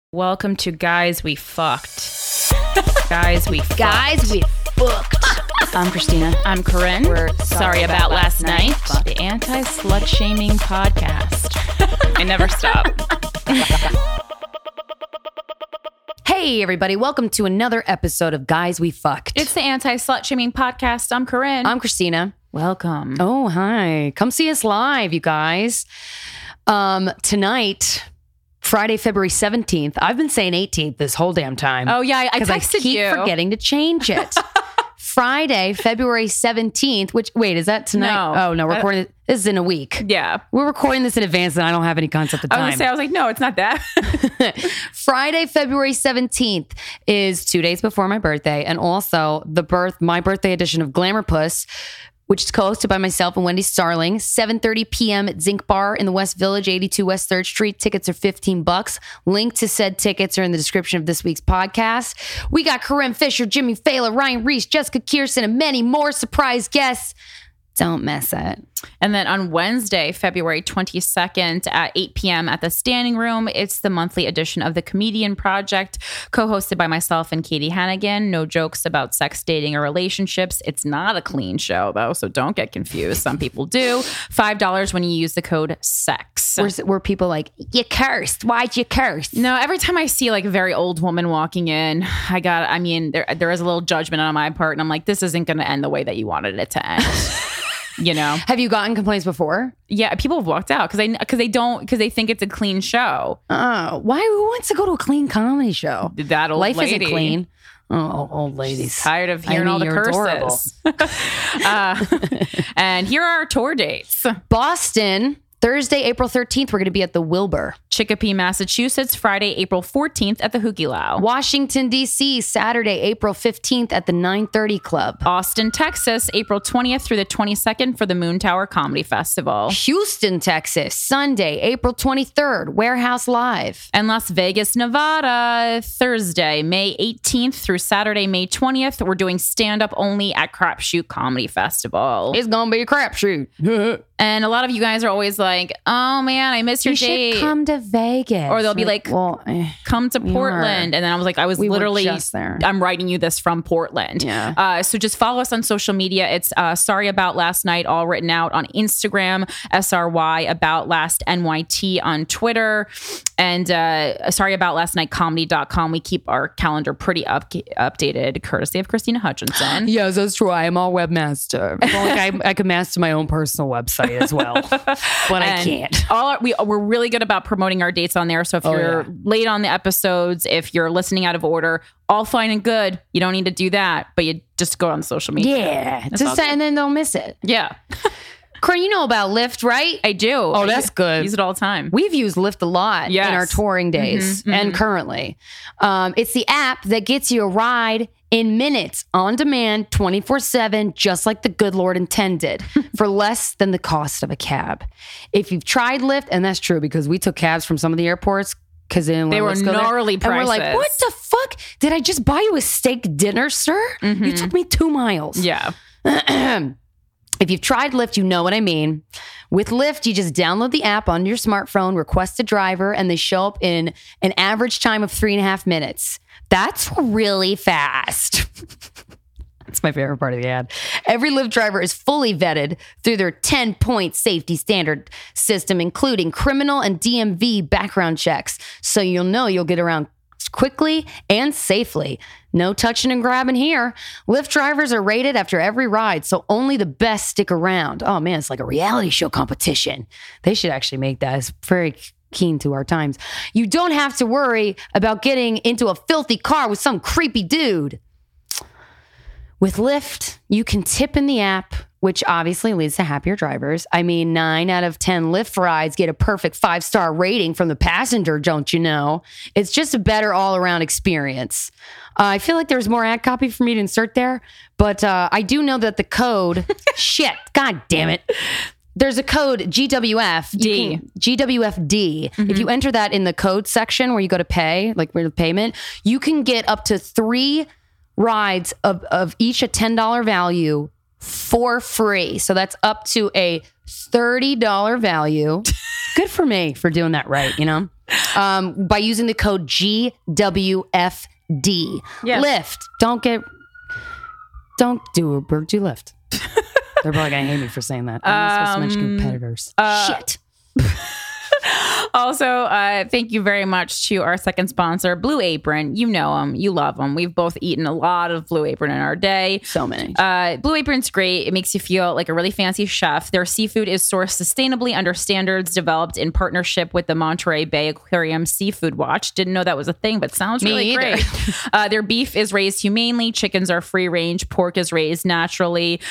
Welcome to Guys We Fucked. Guys We Fucked. Guys We Fucked. I'm Christina. I'm Corinne. We're sorry about last night. The anti-slut shaming podcast. I never stop. Hey, everybody. Welcome to another episode of Guys We Fucked. It's the anti-slut shaming podcast. I'm Corinne. I'm Christina. Welcome. Oh, hi. Come see us live, you guys. Tonight, Friday, February 17th. I've been saying 18th this whole damn time. Oh, yeah. I texted I keep you. forgetting to change it. Friday, February 17th, which, wait, is that tonight? No. Oh, no, we're recording this is in a week. Yeah. We're recording this in advance and I don't have any concept of time. I was like, no, it's not that. Friday, February 17th is 2 days before my birthday. And also my birthday edition of Glamour Puss, which is co-hosted by myself and Wendy Starling, 7:30 p.m. at Zinc Bar in the West Village, 82 West 3rd Street. Tickets are $15. Link to said tickets are in the description of this week's podcast. We got Corinne Fisher, Jimmy Fallon, Ryan Reese, Jessica Kierson, and many more surprise guests. Don't miss it. And then on Wednesday, February 22nd at 8 p.m. at the Standing Room, it's the monthly edition of The Comedian Project, co-hosted by myself and Katie Hannigan. No jokes about sex, dating, or relationships. It's not a clean show, though, so don't get confused. Some people do. $5 when you use the code SEX. Were people like, you cursed? Why'd you curse? No, every time I see like a very old woman walking in, there is a little judgment on my part, and I'm like, this isn't going to end the way that you wanted it to end. You know, have you gotten complaints before? Yeah, people have walked out because they think it's a clean show. Why? Who wants to go to a clean comedy show? That old life lady. Isn't clean. Oh, old ladies. She's tired of hearing all the curses. And here are our tour dates. Boston, Thursday, April 13th, we're going to be at the Wilbur. Chicopee, Massachusetts, Friday, April 14th at the Hukilau. Washington, D.C., Saturday, April 15th at the 930 Club. Austin, Texas, April 20th through the 22nd for the Moon Tower Comedy Festival. Houston, Texas, Sunday, April 23rd, Warehouse Live. And Las Vegas, Nevada, Thursday, May 18th through Saturday, May 20th. We're doing stand-up only at Crapshoot Comedy Festival. It's going to be a crapshoot. And a lot of you guys are always like, oh man, I missed your date. You should come to Vegas. Or they'll be like, come to Portland. And then I was like, we literally just there. I'm writing you this from Portland. Yeah. So just follow us on social media. It's Sorry About Last Night, all written out on Instagram, SRY About Last NYT on Twitter, and sorryboutlastnightcomedy.com. We keep our calendar pretty updated, courtesy of Christina Hutchinson. Yes, that's true. I am all webmaster. I could master my own personal website as well, but I can't. We're really good about promoting our dates on there. So if you're late on the episodes, if you're listening out of order, all fine and good. You don't need to do that, but you just go on social media. Yeah, and then don't miss it. Yeah. Corinne, you know about Lyft, right? I do. Oh, that's good. Use it all the time. We've used Lyft a lot in our touring days and currently. It's the app that gets you a ride in minutes, on demand, 24/7, just like the good Lord intended, for less than the cost of a cab. If you've tried Lyft, and that's true because we took cabs from some of the airports because they were gnarly prices. And we're like, what the fuck? Did I just buy you a steak dinner, sir? You took me 2 miles. Yeah. If you've tried Lyft, you know what I mean. With Lyft, you just download the app on your smartphone, request a driver, and they show up in an average time of 3.5 minutes. That's really fast. That's my favorite part of the ad. Every Lyft driver is fully vetted through their 10-point safety standard system, including criminal and DMV background checks. So you'll know you'll get around quickly and safely. No touching and grabbing here. Lyft drivers are rated after every ride, so only the best stick around. Oh man, it's like a reality show competition. They should actually make that. It's very keen to our times. You don't have to worry about getting into a filthy car with some creepy dude. With Lyft, you can tip in the app, which obviously leads to happier drivers. I mean, 9 out of 10 Lyft rides get a perfect 5-star rating from the passenger, don't you know? It's just a better all-around experience. I feel like there's more ad copy for me to insert there, but I do know that the code, shit, god damn it. There's a code GWFD. GWFD. If you enter that in the code section where you go to pay, like where the payment, you can get up to 3 rides of each a $10 value for free. So that's up to a $30 value. Good for me for doing that right, you know? by using the code GWFD. Yes. Lyft. Don't do Uber, do Lyft. They're probably going to hate me for saying that. I'm not supposed to mention competitors. Shit. Also, thank you very much to our second sponsor, Blue Apron. You know them. You love them. We've both eaten a lot of Blue Apron in our day. So many. Blue Apron's great. It makes you feel like a really fancy chef. Their seafood is sourced sustainably under standards developed in partnership with the Monterey Bay Aquarium Seafood Watch. Didn't know that was a thing, but sounds really great. Their beef is raised humanely. Chickens are free range. Pork is raised naturally.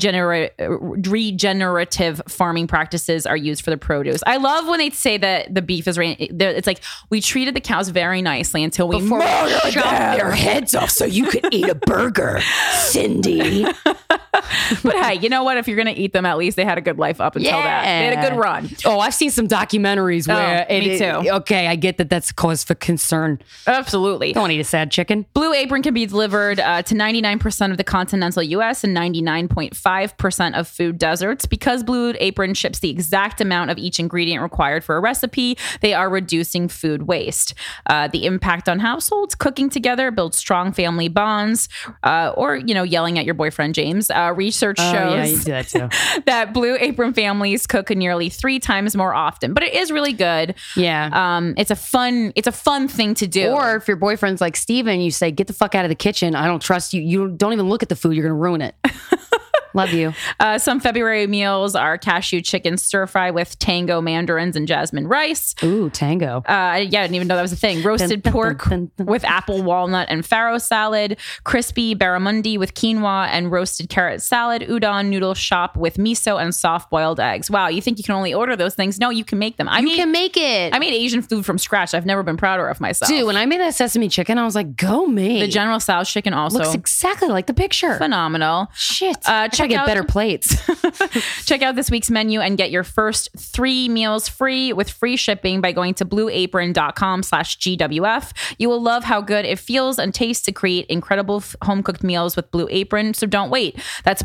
Regenerative farming practices are used for the produce. I love when they say that the beef is raised. It's like we treated the cows very nicely until we chopped their heads off so you could eat a burger, Cindy. But hey, you know what? If you're going to eat them, at least they had a good life up until that. They had a good run. Oh, I've seen some documentaries where me too. Okay, I get that that's a cause for concern. Absolutely. Don't eat a sad chicken. Blue Apron can be delivered to 99% of the continental U.S. and 99.5% of food deserts. Because Blue Apron ships the exact amount of each ingredient required for a recipe, they are reducing food waste. The impact on households: cooking together builds strong family bonds, or yelling at your boyfriend James. Research shows you do that too. that Blue Apron families cook nearly 3 times more often. But it is really good. Yeah. It's a fun thing to do. Or if your boyfriend's like Steven, you say, get the fuck out of the kitchen. I don't trust you. You don't even look at the food. You're going to ruin it. Love you. Some February meals are cashew chicken stir fry with tango mandarins and jasmine rice. Ooh, tango. I didn't even know that was a thing. Roasted pork with apple, walnut, and farro salad. Crispy barramundi with quinoa and roasted carrot salad. Udon noodle shop with miso and soft boiled eggs. Wow, you think you can only order those things? No, you can make them. You can make it. I made Asian food from scratch. I've never been prouder of myself. Dude, when I made that sesame chicken, I was like, go me. The General Tso's chicken also looks exactly like the picture. Phenomenal. Shit. I get better plates. Check out this week's menu and get your first 3 meals free with free shipping by going to blueapron.com/GWF. You will love how good it feels and tastes to create incredible home cooked meals with Blue Apron. So don't wait. That's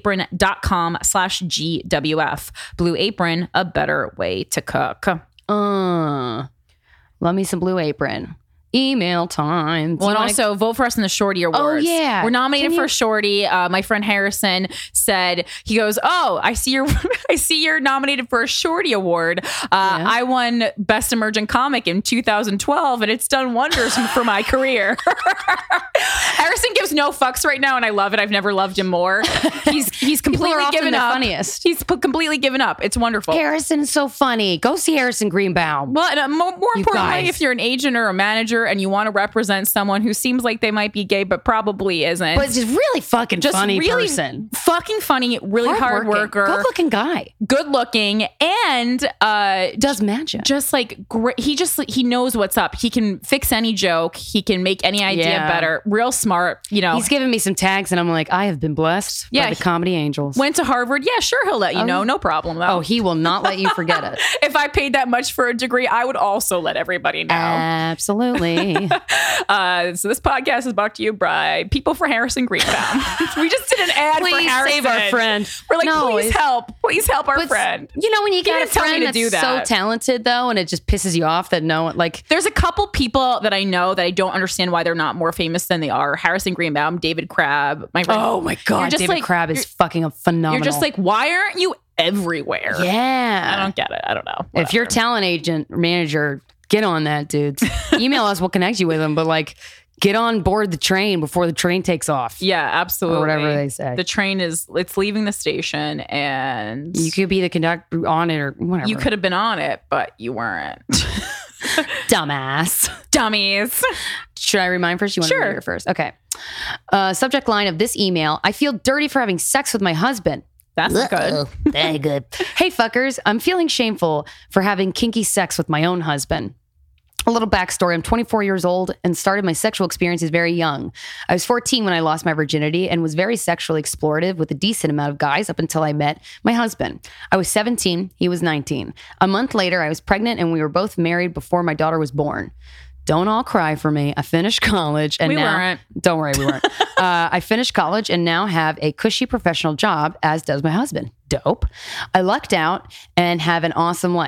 blueapron.com/GWF. Blue Apron, a better way to cook. Love me some Blue Apron. Email time. Well, and also vote for us in the Shorty Awards. Oh, yeah. We're nominated for Shorty. My friend Harrison said, he goes, oh, I see you're nominated for a Shorty Award. I won Best Emerging Comic in 2012, and it's done wonders for my career. Harrison gives no fucks right now, and I love it. I've never loved him more. He's completely given up. Funniest. He's completely given up. It's wonderful. Harrison is so funny. Go see Harrison Greenbaum. Well, and more importantly, if you're an agent or a manager and you want to represent someone who seems like they might be gay but probably isn't, but just really fucking funny really person, fucking funny, really hard worker, good looking guy, good looking, and does magic. Just like great. He knows what's up. He can fix any joke. He can make any idea better. Real smart. He's giving me some tags, and I'm like, I have been blessed by the Comedy Angels. Went to Harvard. Yeah, sure, he'll let you know. No problem. Though. Oh, he will not let you forget it. If I paid that much for a degree, I would also let everybody know. Absolutely. So this podcast is brought to you by People for Harrison Greenbaum. We just did an ad for Harrison. Save our friend. We're like, please help our friend. When you got a friend that's so talented though, and it just pisses you off that no one there's a couple people that I know that I don't understand why they're not more famous than they are. Harrison Greenbaum, David Crabb. Oh my God, David Crabb is fucking phenomenal. You're just like, why aren't you everywhere? Yeah. I don't get it. I don't know. Whatever. If you're a talent agent or manager, get on that, dudes. Email us, we'll connect you with them, but get on board the train before the train takes off. Yeah, absolutely. Or whatever they say. The train it's leaving the station, and you could be the conductor on it or whatever. You could have been on it, but you weren't. Dumbass. Dummies. Should I read mine first? You want to read it first? Okay. Subject line of this email: I feel dirty for having sex with my husband. That's good. Very good. Hey, fuckers. I'm feeling shameful for having kinky sex with my own husband. A little backstory. I'm 24 years old and started my sexual experiences very young. I was 14 when I lost my virginity and was very sexually explorative with a decent amount of guys up until I met my husband. I was 17. He was 19. A month later, I was pregnant and we were both married before my daughter was born. Don't all cry for me. I finished college and we weren't. Don't worry, we weren't. I finished college and now have a cushy professional job, as does my husband. Dope. I lucked out and have an awesome life.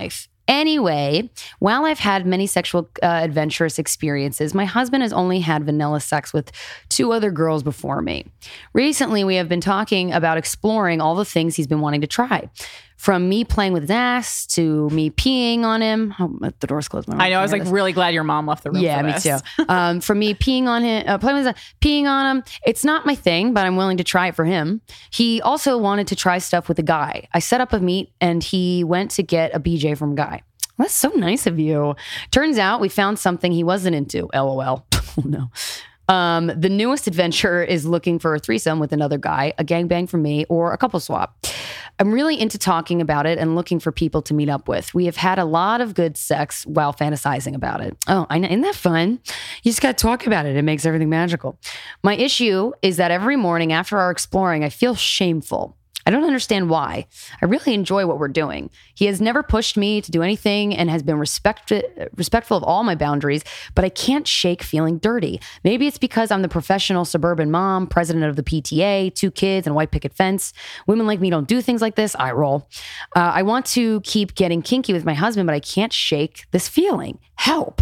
Anyway, while I've had many sexual adventurous experiences, my husband has only had vanilla sex with 2 other girls before me. Recently, we have been talking about exploring all the things he's been wanting to try. From me playing with his ass to me peeing on him. Oh, the door's closed. I know. I was like really glad your mom left the room. Yeah, for me this. too. From me peeing on him, playing with his ass, peeing on him. It's not my thing, but I'm willing to try it for him. He also wanted to try stuff with a guy. I set up a meet and he went to get a BJ from a guy. That's so nice of you. Turns out we found something he wasn't into. LOL. Oh no. The newest adventure is looking for a threesome with another guy, a gangbang from me, or a couple swap. I'm really into talking about it and looking for people to meet up with. We have had a lot of good sex while fantasizing about it. Oh, I know. Isn't that fun? You just got to talk about it. It makes everything magical. My issue is that every morning after our exploring, I feel shameful. I don't understand why. I really enjoy what we're doing. He has never pushed me to do anything and has been respectful of all my boundaries, but I can't shake feeling dirty. Maybe it's because I'm the professional suburban mom, president of the PTA, 2 kids, and a white picket fence. Women like me don't do things like this. I roll. I want to keep getting kinky with my husband, but I can't shake this feeling. Help.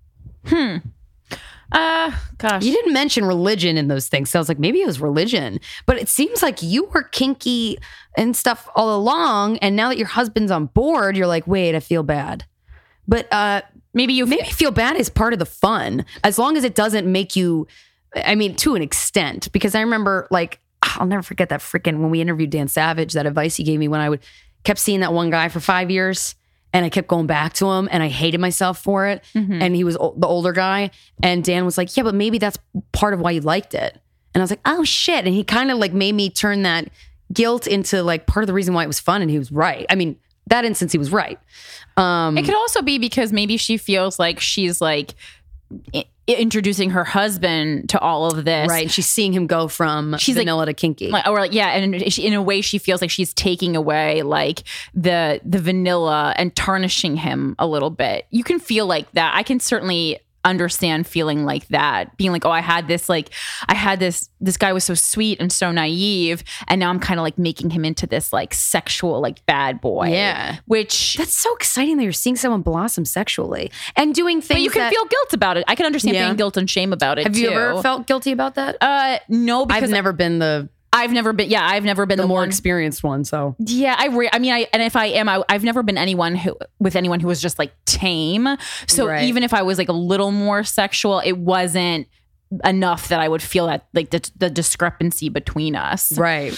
Gosh. You didn't mention religion in those things. So I was like, maybe it was religion. But it seems like you were kinky and stuff all along. And now that your husband's on board, you're like, wait, I feel bad. But maybe feel bad is part of the fun. As long as it doesn't make you, I mean, to an extent. Because I remember, like, I'll never forget that freaking, when we interviewed Dan Savage, that advice he gave me when I kept seeing that one guy for 5 years. And I kept going back to him and I hated myself for it. Mm-hmm. And he was the older guy. And Dan was like, yeah, but maybe that's part of why you liked it. And I was like, oh shit. And he kind of like made me turn that guilt into like part of the reason why it was fun. And he was right. I mean, that instance, he was right. It could also be because maybe she feels like she's like introducing her husband to all of this. Right. She's seeing him go from vanilla to kinky. And in a way she feels like she's taking away like the vanilla and tarnishing him a little bit. You can feel like that. I can certainly understand feeling like that, being like, oh, I had this guy was so sweet and so naive, and now I'm kind of like making him into this like sexual like bad boy. Yeah, which that's so exciting that you're seeing someone blossom sexually and doing things. But you can feel guilt about it. I can understand feeling guilt and shame about it. Have you ever felt guilty about that? No, because I've never been the the more one experienced one. So yeah, if I am, I've never been anyone who was just like tame. So even if I was like a little more sexual, it wasn't enough that I would feel that like the discrepancy between us. Right.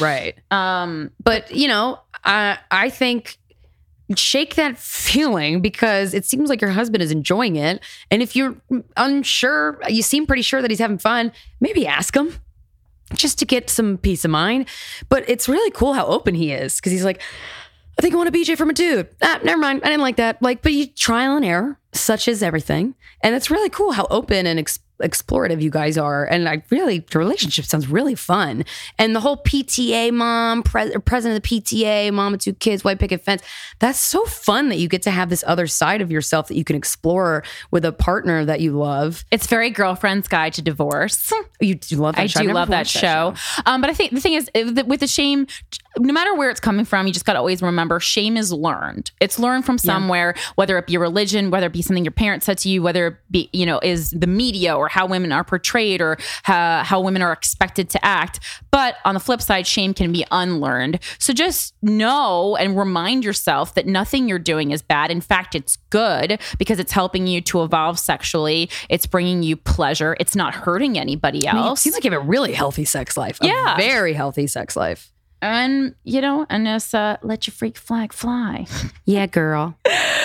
But you know, I think shake that feeling because it seems like your husband is enjoying it. And if you're unsure, you seem pretty sure that he's having fun, maybe ask him. Just to get some peace of mind. But it's really cool how open he is. Because he's like, I think I want a BJ from a dude. Never mind. I didn't like that. Like, but you trial and error, such as everything. And it's really cool how open and explorative you guys are. And the relationship sounds really fun. And the whole PTA mom, president of the PTA, mom of 2 kids, white picket fence. That's so fun that you get to have this other side of yourself that you can explore with a partner that you love. It's very Girlfriend's Guide to Divorce. You do love that show. I do love that show. But I think the thing is with the shame, no matter where it's coming from, you just got to always remember shame is learned. It's learned from somewhere, whether it be religion, whether it be something your parents said to you, whether it be, is the media or how women are portrayed or how women are expected to act. But on the flip side, shame can be unlearned. So just know and remind yourself that nothing you're doing is bad. In fact, it's good because it's helping you to evolve sexually. It's bringing you pleasure. It's not hurting anybody else. I mean, it seems like you have a really healthy sex life. A very healthy sex life. And, and just let your freak flag fly. Yeah, girl.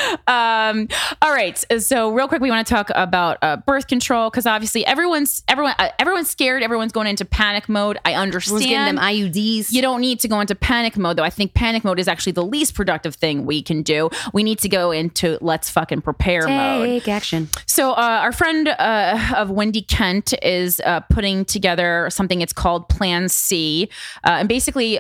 All right. So real quick, we want to talk about birth control because obviously everyone's scared. Everyone's going into panic mode. I understand. Getting them IUDs. You don't need to go into panic mode, though. I think panic mode is actually the least productive thing we can do. We need to go into let's fucking prepare mode. Take action. So our friend of Wendy Kent is putting together something it's called Plan C. And basically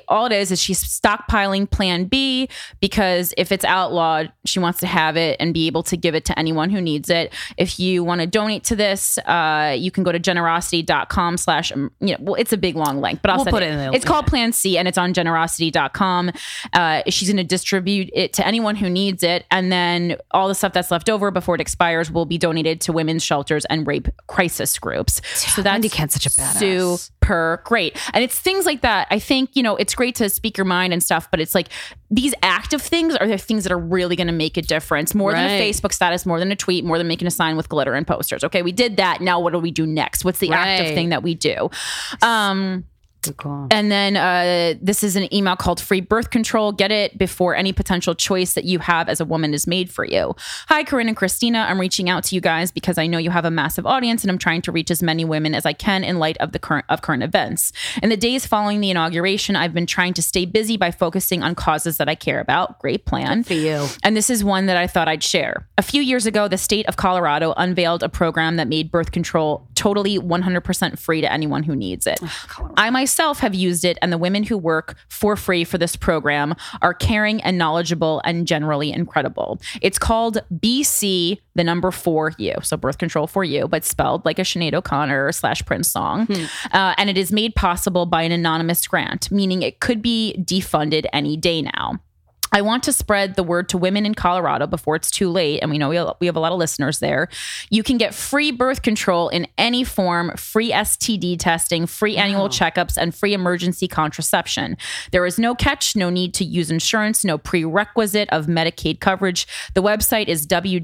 all it is she's stockpiling Plan B, because if it's outlawed, she wants to have it and be able to give it to anyone who needs it. If you want to donate to this, you can go to generosity.com/ well, it's a big long link, but I'll send put it in the It's called Plan C, and it's on generosity.com. She's going to distribute it to anyone who needs it. And then all the stuff that's left over before it expires will be donated to women's shelters and rape crisis groups. So that's Wendy Kent's such a badass. Super great. And it's things like that. I think, it's great to speak your mind and stuff, but it's like these active things are the things that are really going to make a difference, more than a Facebook status, more than a tweet, more than making a sign with glitter and posters. Okay, we did that. Now what do we do next? What's the active thing that we do? Cool. And then this is an email called Free Birth Control. Get it before any potential choice that you have as a woman is made for you. Hi, Corinne and Christina. I'm reaching out to you guys because I know you have a massive audience, and I'm trying to reach as many women as I can in light of the current events. In the days following the inauguration, I've been trying to stay busy by focusing on causes that I care about. Great plan. Good for you. And this is one that I thought I'd share. A few years ago, the state of Colorado unveiled a program that made birth control totally 100% free to anyone who needs it. I myself have used it, and the women who work for free for this program are caring and knowledgeable and generally incredible. It's called BC, the number 4U, so birth control for you, but spelled like a Sinead O'Connor / Prince song. And it is made possible by an anonymous grant, meaning it could be defunded any day now. I want to spread the word to women in Colorado before it's too late. And we know we have a lot of listeners there. You can get free birth control in any form, free STD testing, free annual checkups, and free emergency contraception. There is no catch, no need to use insurance, no prerequisite of Medicaid coverage. The website is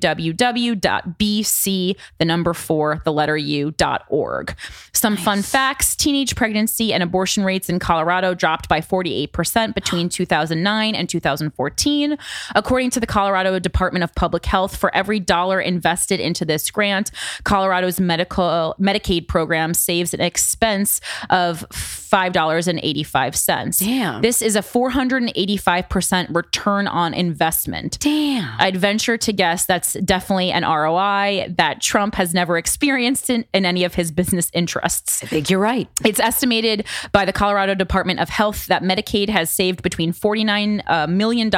www.bc4u.org. Some fun facts: teenage pregnancy and abortion rates in Colorado dropped by 48% between 2009 and 2014. According to the Colorado Department of Public Health, for every dollar invested into this grant, Colorado's Medicaid program saves an expense of $5.85. Damn. This is a 485% return on investment. Damn. I'd venture to guess that's definitely an ROI that Trump has never experienced in any of his business interests. I think you're right. It's estimated by the Colorado Department of Health that Medicaid has saved between $49 million and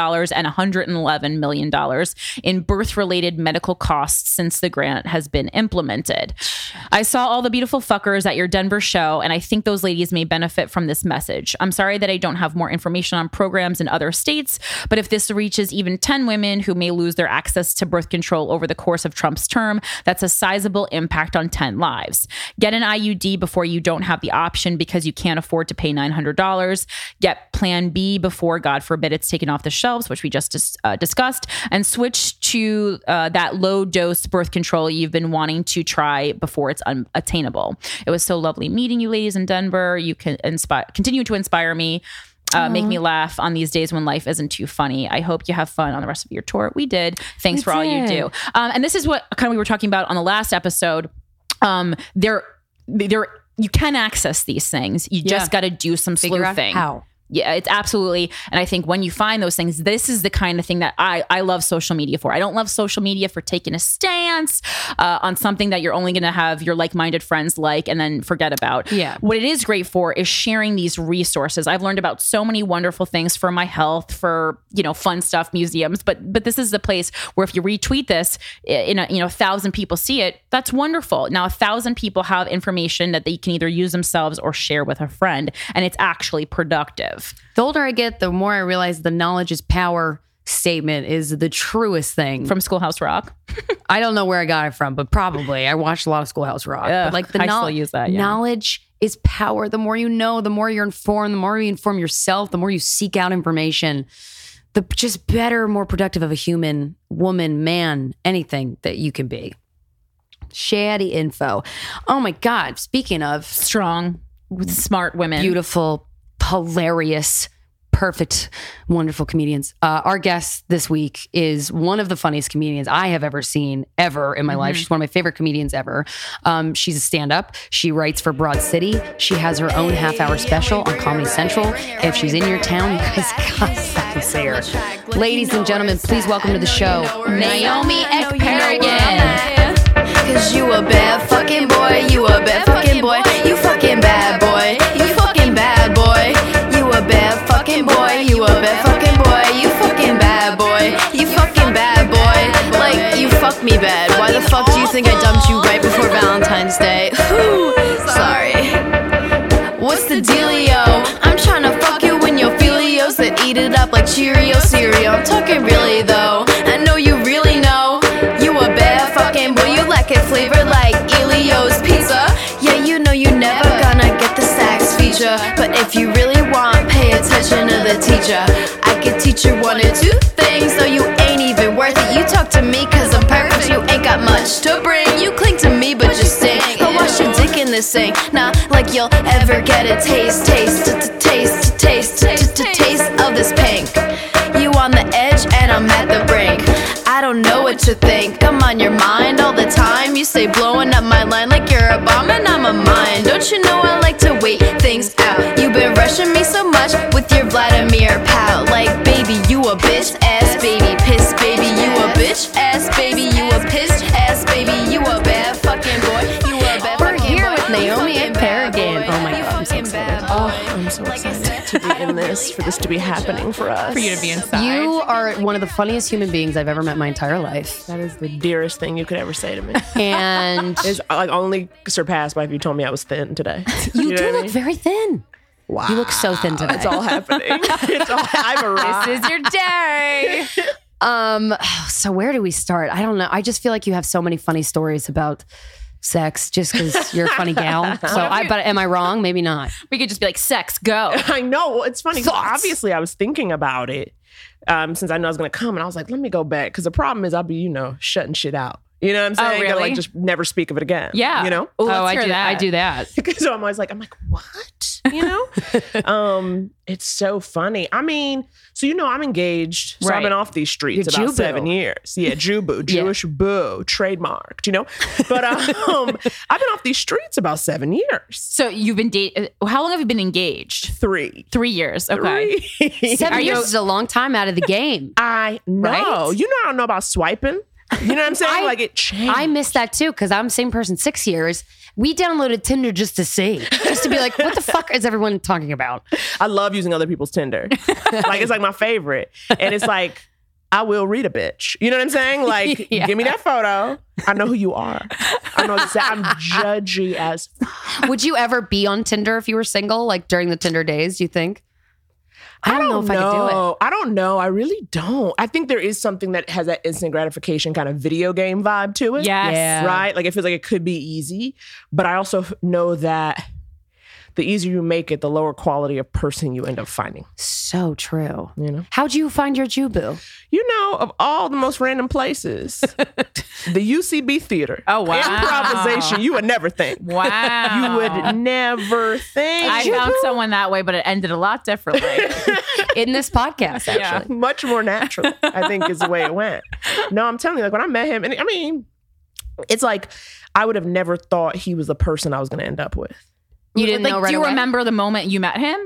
$111 million in birth-related medical costs since the grant has been implemented. I saw all the beautiful fuckers at your Denver show, and I think those ladies may benefit from this message. I'm sorry that I don't have more information on programs in other states, but if this reaches even 10 women who may lose their access to birth control over the course of Trump's term, that's a sizable impact on 10 lives. Get an IUD before you don't have the option because you can't afford to pay $900. Get Plan B before, God forbid, it's taken off the shelves, which we just discussed, and switch to that low dose birth control you've been wanting to try before it's unattainable. It was so lovely meeting you ladies in Denver. You can continue to inspire me, make me laugh on these days when life isn't too funny. I hope you have fun on the rest of your tour. We did. Thanks for all you do. And this is what kind of we were talking about on the last episode. You can access these things. You just got to do some sleuthing. How? Yeah, it's absolutely. And I think when you find those things, this is the kind of thing that I love social media for. I don't love social media for taking a stance on something that you're only going to have your like-minded friends like and then forget about. Yeah. What it is great for is sharing these resources. I've learned about so many wonderful things for my health, for, fun stuff, museums. But this is the place where if you retweet this, 1,000 people see it, that's wonderful. Now, 1,000 people have information that they can either use themselves or share with a friend, and it's actually productive. The older I get, the more I realize the knowledge is power statement is the truest thing. From Schoolhouse Rock? I don't know where I got it from, but probably. I watched a lot of Schoolhouse Rock. Ugh, but like I still use that, yeah. Knowledge is power. The more you know, the more you're informed, the more you inform yourself, the more you seek out information, the just better, more productive of a human, woman, man, anything that you can be. Shady info. Oh my God. Speaking of strong, smart women. Beautiful, hilarious, perfect, wonderful comedians. Our guest this week is one of the funniest comedians I have ever seen ever in my life. She's one of my favorite comedians ever. She's a stand-up. She writes for Broad City. She has her own half-hour special on Comedy Central. If she's in your town, you guys gotta fucking see her. Ladies and gentlemen, please welcome to the show, Naomi Ekperigin. Cause you a bad fucking boy, you a bad fucking boy, you fucking bad boy, you fucking bad boy, you a bad fucking me bad. Why the fuck do you think I dumped you right before Valentine's Day? Whew, sorry. What's the dealio? I'm trying to fuck you in your Filios that eat it up like Cheerio cereal. I'm talking really though. I know you really know. You a bad fucking boy. You like it flavored like Elio's pizza. Yeah, you know you never gonna get the sax feature. But if you really want, pay attention to the teacher. I could teach you one or two things, so you ain't even worth it. You talk to me cause I'm perfect. You ain't got much to bring. You cling to me but just sing. But wash your dick in this thing. Not like you'll ever get a taste of this pink. You on the edge and I'm at the brink. I don't know what you think. I'm on your mind all the time. You say blowing up my line like you're a bomb and I'm a mine. Don't you know I like to wait things out? You've been rushing me so much with your Vladimir pout. Like baby, you a bitch ass baby, piss baby, you a bitch ass baby, you a piss ass baby, you a bad fucking boy, you a bad We're fucking here boy, with Naomi you and fucking bad Paragon. boy, Oh my you God, I'm so fucking excited. bad Oh, boy. I'm so Like I excited said, to be in this, for this to be happening for us. For you to be inside. You are one of the funniest human beings I've ever met in my entire life. That is the dearest thing you could ever say to me. And It's like only surpassed by if you told me I was thin today. you know do what I look mean? very thin. Wow. You look so thin today. It's all happening. It's all, I've arrived. This is your day. So where do we start? I don't know. I just feel like you have so many funny stories about sex just because you're a funny gal. So but am I wrong? Maybe not. We could just be like, sex, go. I know. Well, it's funny. 'Cause Thoughts? obviously, I was thinking about it since I knew I was going to come. And I was like, let me go back. Because the problem is I'll be, shutting shit out. You know what I'm saying? really? Like, just never speak of it again. Yeah. You know? Oh, let's I hear do. that. I do that. So I'm always like, what? You know? It's so funny. I mean, so I'm engaged. So I've been Right. off these streets You're about Jubu. 7 years. Yeah, Jubu, Jewish boo, trademarked, But I've been off these streets about 7 years. So you've been how long have you been engaged? 3. 3 years. Okay. 7 Are years you- is a long time out of the game. I know. Right? I don't know about swiping. You know what I'm saying? Like it changed. I missed that too because I'm the same person 6 years. We downloaded Tinder just to see, just to be like, what the fuck is everyone talking about? I love using other people's Tinder. Like it's like my favorite. And it's like, I will read a bitch. You know what I'm saying? Like, Yeah. give me that photo. I know who you are. I know exactly. I'm judgy as Would you ever be on Tinder if you were single, like during the Tinder days, do you think? I don't know if I could do it. I don't know. I really don't. I think there is something that has that instant gratification kind of video game vibe to it. Yes. Yeah. Right? Like it feels like it could be easy. But I also know that the easier you make it, the lower quality of person you end up finding. So true. You know? How'd you find your Jubu? Of all the most random places, the UCB Theater. Oh, wow. Improvisation, you would never think. Wow. You would never think. I found someone that way, but it ended a lot differently. In this podcast, actually. Yeah. Much more natural, I think, is the way it went. No, I'm telling you, like when I met him, and I mean, it's like I would have never thought he was the person I was going to end up with. You didn't Like, know right do you away? remember the moment you met him?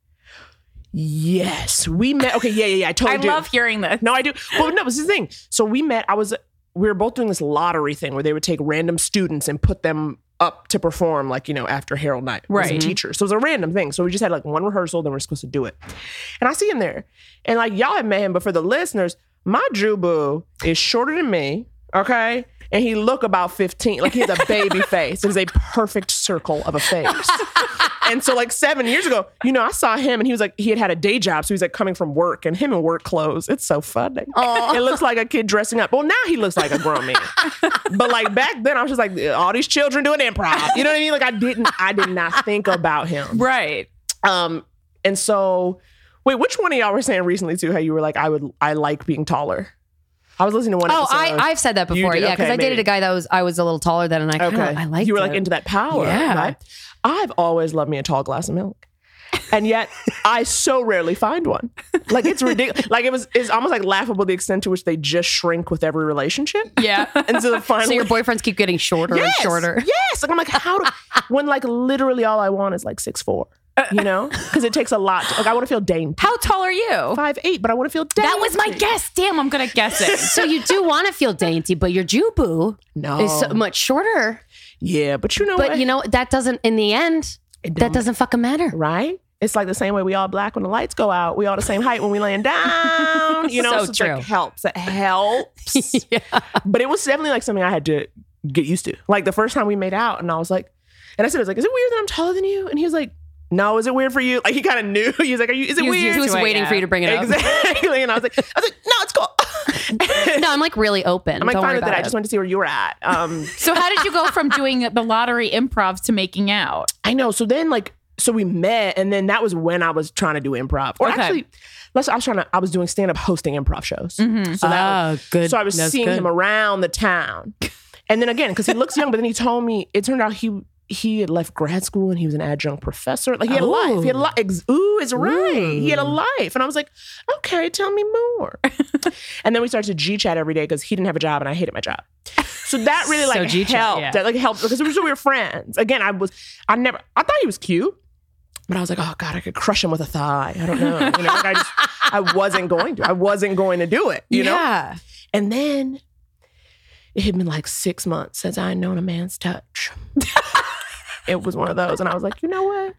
Yes, we met. Okay, yeah. I totally I do. love hearing this. No, I do. Well, no, this is the thing. So we met. We were both doing this lottery thing where they would take random students and put them up to perform, like, after Herald Night. Right. As a teacher. So it was a random thing. So we just had like one rehearsal, then we're supposed to do it. And I see him there. And like y'all have met him, but for the listeners, my Jubu is shorter than me. Okay. And he look about 15. Like he has a baby face. It is a perfect circle of a face. And so like 7 years ago, I saw him and he was like, he had a day job. So he's like coming from work and him in work clothes. It's so funny. It looks like a kid dressing up. Well, now he looks like a grown man. But like back then I was just like, all these children doing improv. You know what I mean? Like I did not think about him. Right. And so, wait, which one of y'all were saying recently too, how you were like, I like being taller? I was listening to one episode. I've said that before. did? Yeah, because Okay, I dated maybe. a guy that I was a little taller than, and I liked you were it. like into that power. Yeah. Right? I've always loved me a tall glass of milk. And yet I so rarely find one. Like it's ridiculous. Like it's almost like laughable the extent to which they just shrink with every relationship. Yeah. And so finally, So your boyfriends keep getting shorter and shorter. Yes. Like I'm like, when like literally all I want is like 6'4", because it takes a lot. Like I want to feel dainty. How tall are you? 5'8", but I want to feel dainty. That was my guess. Damn, I'm good at guessing. So you do want to feel dainty, but your Jubu No. is so much shorter. Yeah, but you know But what? that doesn't, in the end, that doesn't fucking matter. Right? It's like the same way we all black when the lights go out. We all the same height when we laying down. down, you know, So so it's true. like helps. It helps. Yeah. But it was definitely like something I had to get used to. Like the first time we made out, and I was like, and I said, is it weird that I'm taller than you? And he was like, no, is it weird for you? Like he kind of knew. He was like, is it weird? He was waiting for you to bring it up. Exactly. And I was like, no, it's cool. No, I'm like really open. I'm like, Don't fine worry with about it. it. I just wanted to see where you were at. So how did you go from doing the lottery improv to making out? I know. So then so we met, and then that was when I was trying to do improv. Or Okay. actually, I was doing stand-up hosting improv shows. Mm-hmm. So that good. So I was That's seeing good. him around the town. And then again, because he looks young, but then he told me, it turned out he had left grad school and he was an adjunct professor. Like he had a life. He had a life. Ooh, it's right. He had a life. And I was like, okay, tell me more. And then we started to G-chat every day because he didn't have a job and I hated my job. So that really like G-chat, helped. yeah. That like helped because we were friends. Again, I thought he was cute. But I was like, oh God, I could crush him with a thigh. I don't know. You know, like I wasn't going to. I wasn't going to do it. You know? Yeah. And then it had been like 6 months since I had known a man's touch. It was one of those. And I was like, you know what?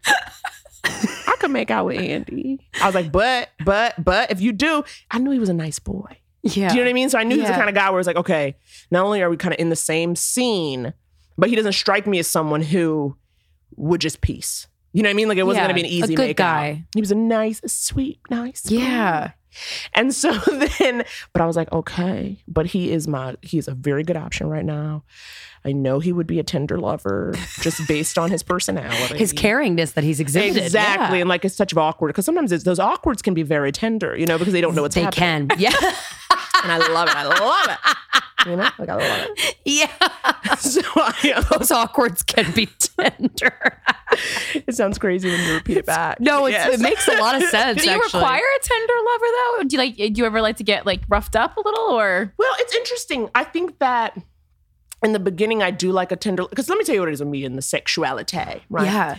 I could make out with Andy. I was like, but if you do, I knew he was a nice boy. Yeah. Do you know what I mean? So I knew he was the Yeah. kind of guy where it's like, okay, not only are we kind of in the same scene, but he doesn't strike me as someone who would just peace. You know what I mean? Like it wasn't Yeah, going to be an easy a good make guy. out. He was a nice, sweet, nice guy. Yeah. And so then, but I was like, okay, but he's a very good option right now. I know he would be a tender lover just based on his personality. His caringness that he's exhibited. Exactly. Yeah. And like it's such of awkward because sometimes those awkwards can be very tender, you know, because they don't know what's They happening. can. Yeah. And I love it. I love it. You know, like I love it. Yeah. So Those awkwards can be tender. it sounds crazy when you repeat it back. No, Yes. it makes a lot of sense. Do you actually. require a tender lover though? Do you ever like to get like roughed up a little or? Well, it's interesting. I think that in the beginning, I do like a tender, because let me tell you what it is with me in the sexuality, right? Yeah.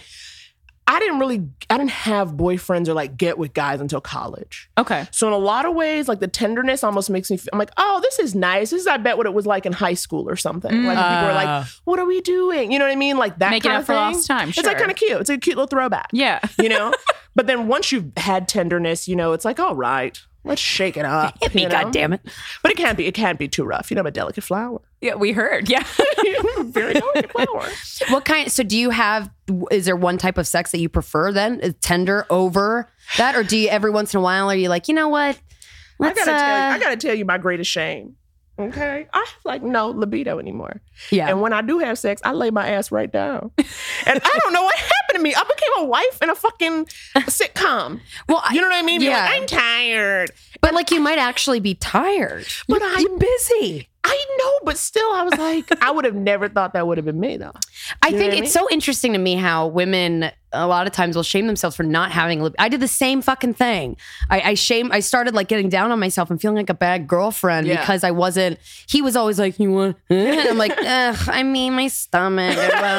I didn't have boyfriends or like get with guys until college. Okay. So in a lot of ways, like the tenderness almost makes me feel, I'm like, oh, this is nice. This is, I bet, what it was like in high school or something. Like when people were like, what are we doing? You know what I mean? Like that Making kind up of for thing. lost time, It's like sure. kind of cute. It's a cute little throwback. Yeah. You know? But then once you've had tenderness, you know, it's like, all right, let's shake it up. Hit me, you know? goddammit. But it can't be too rough. You know, I'm a delicate flower. Yeah, we heard. Yeah. Very delicate flower. What kind? So, do you have? Is there one type of sex that you prefer? Then is tender over that, or do you every once in a while? Are you like, you know what? I gotta tell you my greatest shame. Okay, I have like no libido anymore. Yeah. And when I do have sex, I lay my ass right down. And I don't know what happened to me. I became a wife in a fucking sitcom. Well, You know what I mean? Be yeah. like, I'm tired. But like, you might actually be tired. But you're busy. I know, but still, I was like, I would have never thought that would have been me though. I You know think what I it's so interesting to me how women a lot of times will shame themselves for not having I did the same fucking thing. I started like getting down on myself and feeling like a bad girlfriend Yeah. because he was always like, you want, and I'm like, ugh, I mean, my stomach.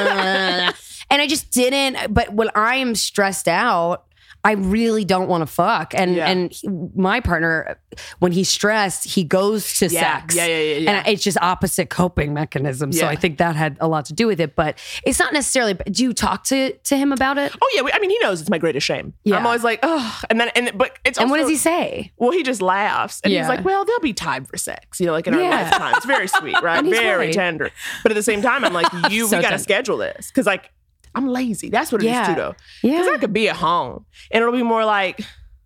And I just didn't. But when I am stressed out, I really don't want to fuck. And my partner, when he's stressed, he goes to sex. Yeah. And it's just opposite coping mechanism. So Yeah. I think that had a lot to do with it. But it's not necessarily. Do you talk to him about it? Oh yeah, I mean, he knows it's my greatest shame. Yeah. I'm always like, oh, but it's. And what also- does he say? Well, he just laughs and Yeah. he's like, well, there'll be time for sex, you know, like in our Yeah. lifetime. It's very sweet, right? And he's Very right. tender. But at the same time, I'm like, So we got to tender. schedule this. Cause like, I'm lazy. That's what it is Yeah. too, though. Yeah. Cause I could be at home and it'll be more like,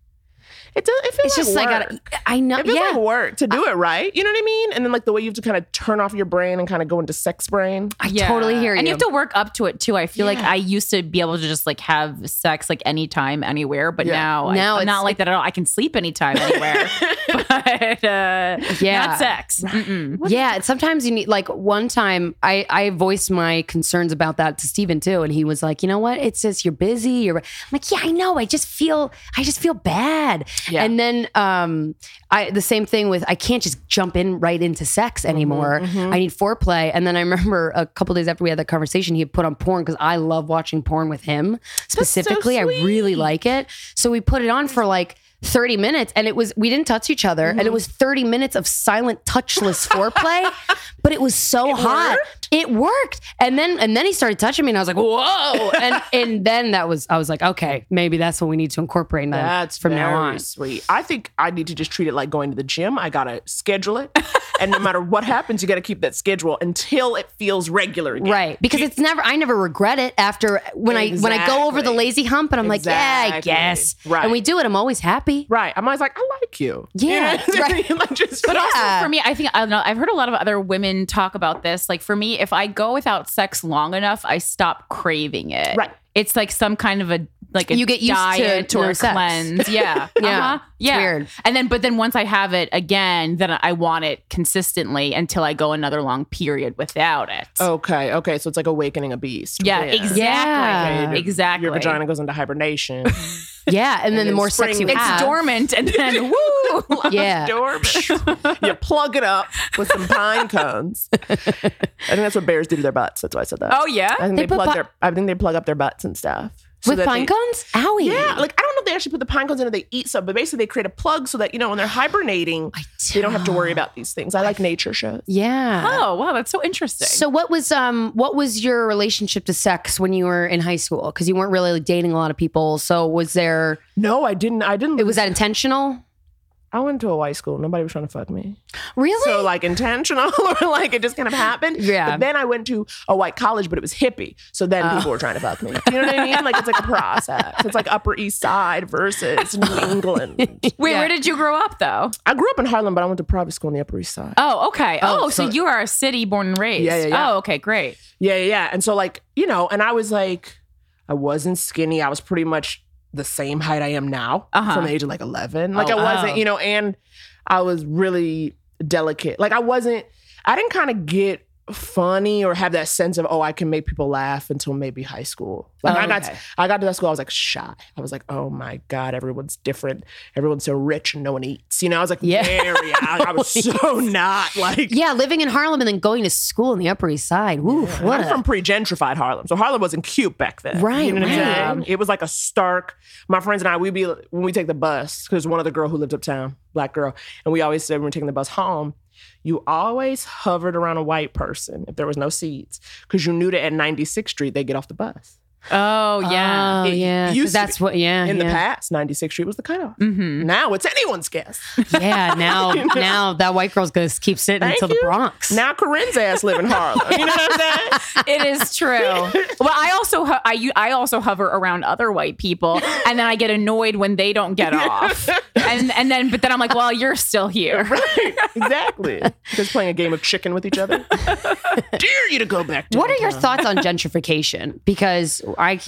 it feels It's just like like, work. I know. It feels Yeah. like work to do it right. You know what I mean? And then like the way you have to kind of turn off your brain and kind of go into sex brain. I totally hear you. And you have to work up to it too. I feel like Yeah. I used to be able to just like have sex like anytime, anywhere, but Yeah. now I'm it's- not like that at all. I can sleep anytime, anywhere, but Yeah. not sex. Mm-mm. Yeah, and sometimes you need, like one time I voiced my concerns about that to Steven too, and he was like, you know what? It says you're busy. I'm like, yeah, I know. I just feel bad. Yeah. And then the same thing with, I can't just jump right into sex anymore. I need foreplay. And then I remember a couple days after we had that conversation, he had put on porn because I love watching porn with him specifically. I really like it. So we put it on for like 30 minutes and we didn't touch each other and it was 30 minutes of silent touchless foreplay, but it was so hot. It worked. And then he started touching me and I was like, whoa. And then I was like, okay, maybe that's what we need to incorporate That's from now on. sweet. I think I need to just treat it like going to the gym. I gotta schedule it. And no matter what happens, you got to keep that schedule until it feels regular again. Right. Because I never regret it after when I go over the lazy hump and I'm like, yeah, I guess. Right. And we do it. I'm always happy. Right. I'm always like, I like you. Yeah. You know? Right. Like, just, But also for me, I don't know. I've heard a lot of other women talk about this. Like for me, if I go without sex long enough, I stop craving it. Right. It's like some kind of a You get used diet to or no a sex. cleanse. Yeah. Yeah. Uh-huh. Yeah. weird. And then once I have it again, then I want it consistently until I go another long period without it. Okay. So it's like awakening a beast. Yeah, within. exactly. Yeah. Exactly. Your vagina goes into hibernation. Yeah. And then the then more sex you spring- It's have. dormant and then woo. Yeah. Dormant. You plug it up with some pine cones. I think that's what bears do to their butts. That's why I said that. Oh yeah. I think They they, put plug up their butts and stuff. So With that pine cones? Owie. Yeah, like I don't know if they actually put the pine cones in or they eat some, but basically they create a plug so that, when they're hibernating, they don't have to worry about these things. I like nature shows. Yeah. Oh wow, that's so interesting. So what was your relationship to sex when you were in high school? Because you weren't really dating a lot of people. So was there? No, I didn't. Was that intentional? I went to a white school. Nobody was trying to fuck me. Really? So like intentional or like it just kind of happened. Yeah. But then I went to a white college, but it was hippie. So then people were trying to fuck me. You know what I mean? Like it's like a process. It's like Upper East Side versus New England. Wait, where did you grow up though? I grew up in Harlem, but I went to private school on the Upper East Side. Oh, okay. Oh, so so- you are a city born and raised. Yeah. Oh, okay, great. Yeah. And so like, and I was like, I wasn't skinny. I was pretty much the same height I am now from the age of like 11. Like Oh, I wasn't, wow. and I was really delicate. Like I didn't kind of get funny or have that sense of, I can make people laugh until maybe high school. Like I got to that school, I was like shy. I was like, oh my God, everyone's different. Everyone's so rich and no one eats. I was like, I was so not like. Yeah, living in Harlem and then going to school in the Upper East Side. Oof, I'm from pre-gentrified Harlem. So Harlem wasn't cute back then. Right, You know what I'm right. saying? It was like a stark, my friends and I, when we take the bus, because one other girl who lived uptown, black girl, and we always said when we were taking the bus home, you always hovered around a white person if there was no seats, because you knew that at 96th Street, they'd get off the bus. Oh yeah. Oh, yeah. used to That's be. what, yeah. In the yeah. past, 96th Street was the cutoff. Mm-hmm. Now it's anyone's guess. Yeah, now that white girl's going to keep sitting Thank until the you. Bronx. Now Corinne's ass live in Harlem. You know what I'm saying? It is true. Well, I also hover around other white people, and then I get annoyed when they don't get off, but then I'm like, well, you're still here. Right, exactly. Just playing a game of chicken with each other. Dare you to go back to What are your thoughts on gentrification? Because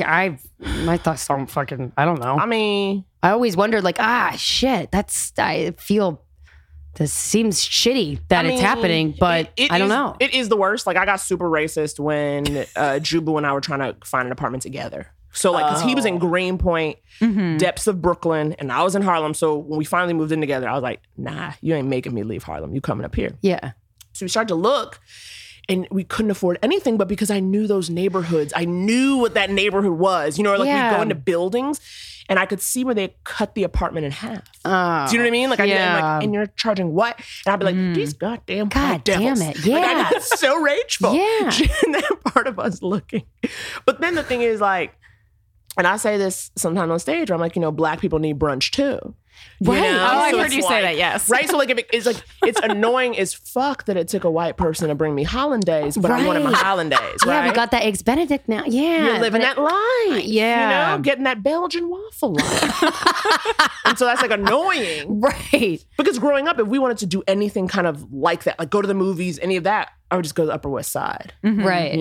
my thoughts don't fucking, I don't know. I mean, I always wondered, like, shit, I feel this seems shitty that it's happening, but I don't know. It is the worst. Like, I got super racist when Jubu and I were trying to find an apartment together. So, like, because he was in Greenpoint, depths of Brooklyn, and I was in Harlem. So when we finally moved in together, I was like, nah, you ain't making me leave Harlem. You coming up here. Yeah. So we started to look, and we couldn't afford anything, but because I knew those neighborhoods, I knew what that neighborhood was. Like we'd go into buildings, and I could see where they cut the apartment in half. Do you know what I mean? Like, and you're charging what? And I'd be like, these goddamn white devils. damn it. Like, I Yeah. got so rageful. Yeah. And that part of us looking. But then the thing is, like, and I say this sometimes on stage where I'm like, black people need brunch too. Right. Oh, I've So heard it's you say like- that, yes. Right? So, like, it's annoying as fuck that it took a white person to bring me hollandaise, but I wanted my Right. hollandaise, Yeah, right? we got that Eggs Benedict now. Yeah. You're living but that life. yeah. Getting that Belgian waffle life. And so that's like annoying. Right. Because growing up, if we wanted to do anything kind of like that, like go to the movies, any of that, I would just go to the Upper West Side. Right.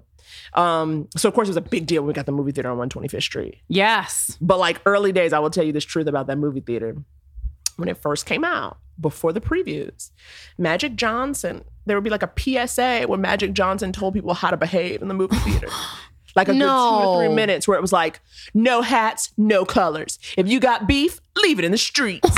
So of course it was a big deal when we got the movie theater on 125th Street. Yes. But like early days, I will tell you this truth about that movie theater. When it first came out, before the previews, Magic Johnson, there would be like a PSA where Magic Johnson told people how to behave in the movie theater. Like a good 2 to 3 minutes where it was like, no hats, no colors. If you got beef, leave it in the streets.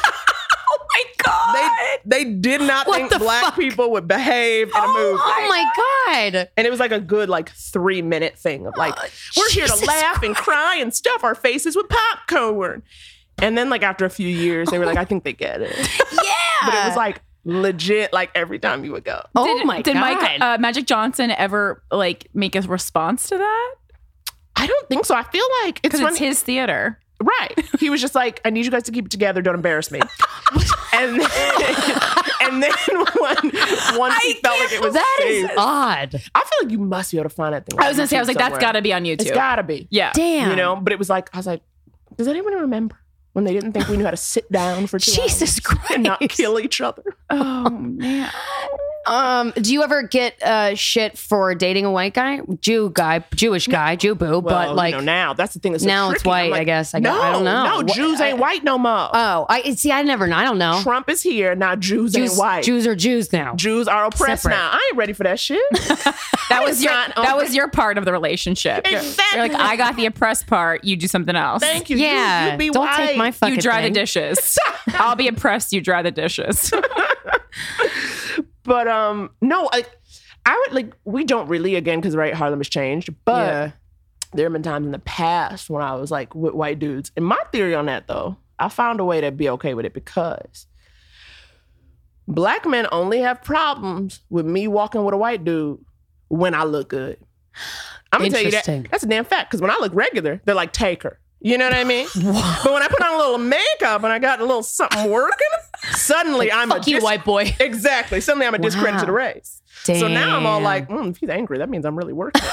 Oh my God. They did not What think the black fuck? people would behave in a movie. Oh my God. And it was like a good 3-minute thing of like, we're here to Jesus laugh and cry and stuff our faces with popcorn. And then like after a few years, they were like, I think they get it. Yeah. But it was like legit, like every time you would go. Oh my Did God. Magic Johnson ever make a response to that? I don't think so. I feel like it's Because funny. it's his theater. Right. He was just like, I need you guys to keep it together. Don't embarrass me. and then once he felt like it was safe, odd. I feel like you must be able to find that thing. I was gonna say, I was like, that's somewhere. got to be on YouTube. It's gotta be. Yeah. Damn. You know, but it was like, I was like, does anyone remember when they didn't think we knew how to sit down for 2 hours Jesus Christ. and not kill each other? Oh man. Do you ever get shit for dating a white guy? Jewish guy, Jew boo, Well, but like now that's the thing that's so now it's tricky. I'm white, like, I guess. I no, don't know. No, Jews ain't white no more. Oh, I don't know. Trump is here now. Jews ain't white. Jews are Jews now. Jews are oppressed Separate. now. I ain't ready for that shit. That was your part of the relationship. Exactly. You're like, I got the oppressed part. You do something else. Thank you. Yeah, you be don't white. take my fucking You dry thing. the dishes. I'll be oppressed. You dry the dishes. But no, I would like. We don't really again because right, Harlem has changed. But Yeah. there have been times in the past when I was like with white dudes. And my theory on that though, I found a way to be okay with it because black men only have problems with me walking with a white dude when I look good. I'm gonna tell you that. Interesting. That's a damn fact. Because when I look regular, they're like, take her. You know what I mean? But when I put on a little makeup and I got a little something working, suddenly I'm Fuck you, white boy. Exactly. Suddenly I'm a discredit to the race. So now I'm all Damn. like, if he's angry, that means I'm really working.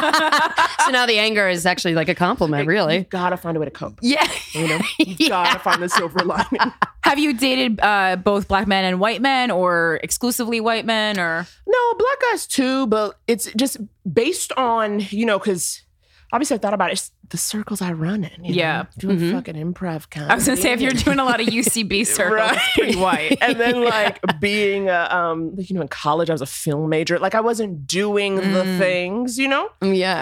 So now the anger is actually like a compliment, really. You gotta find a way to cope. Yeah. You know, you gotta find the silver lining. Have you dated both black men and white men, or exclusively white men, or? No, black guys too, but it's just based on, because obviously I thought about it. It's the circles I run in. you Yeah. know, doing fucking improv comedy. I was gonna say, if you're doing a lot of UCB circles, Right. it's pretty white. And then like being in college, I was a film major. Like I wasn't doing the things, Yeah.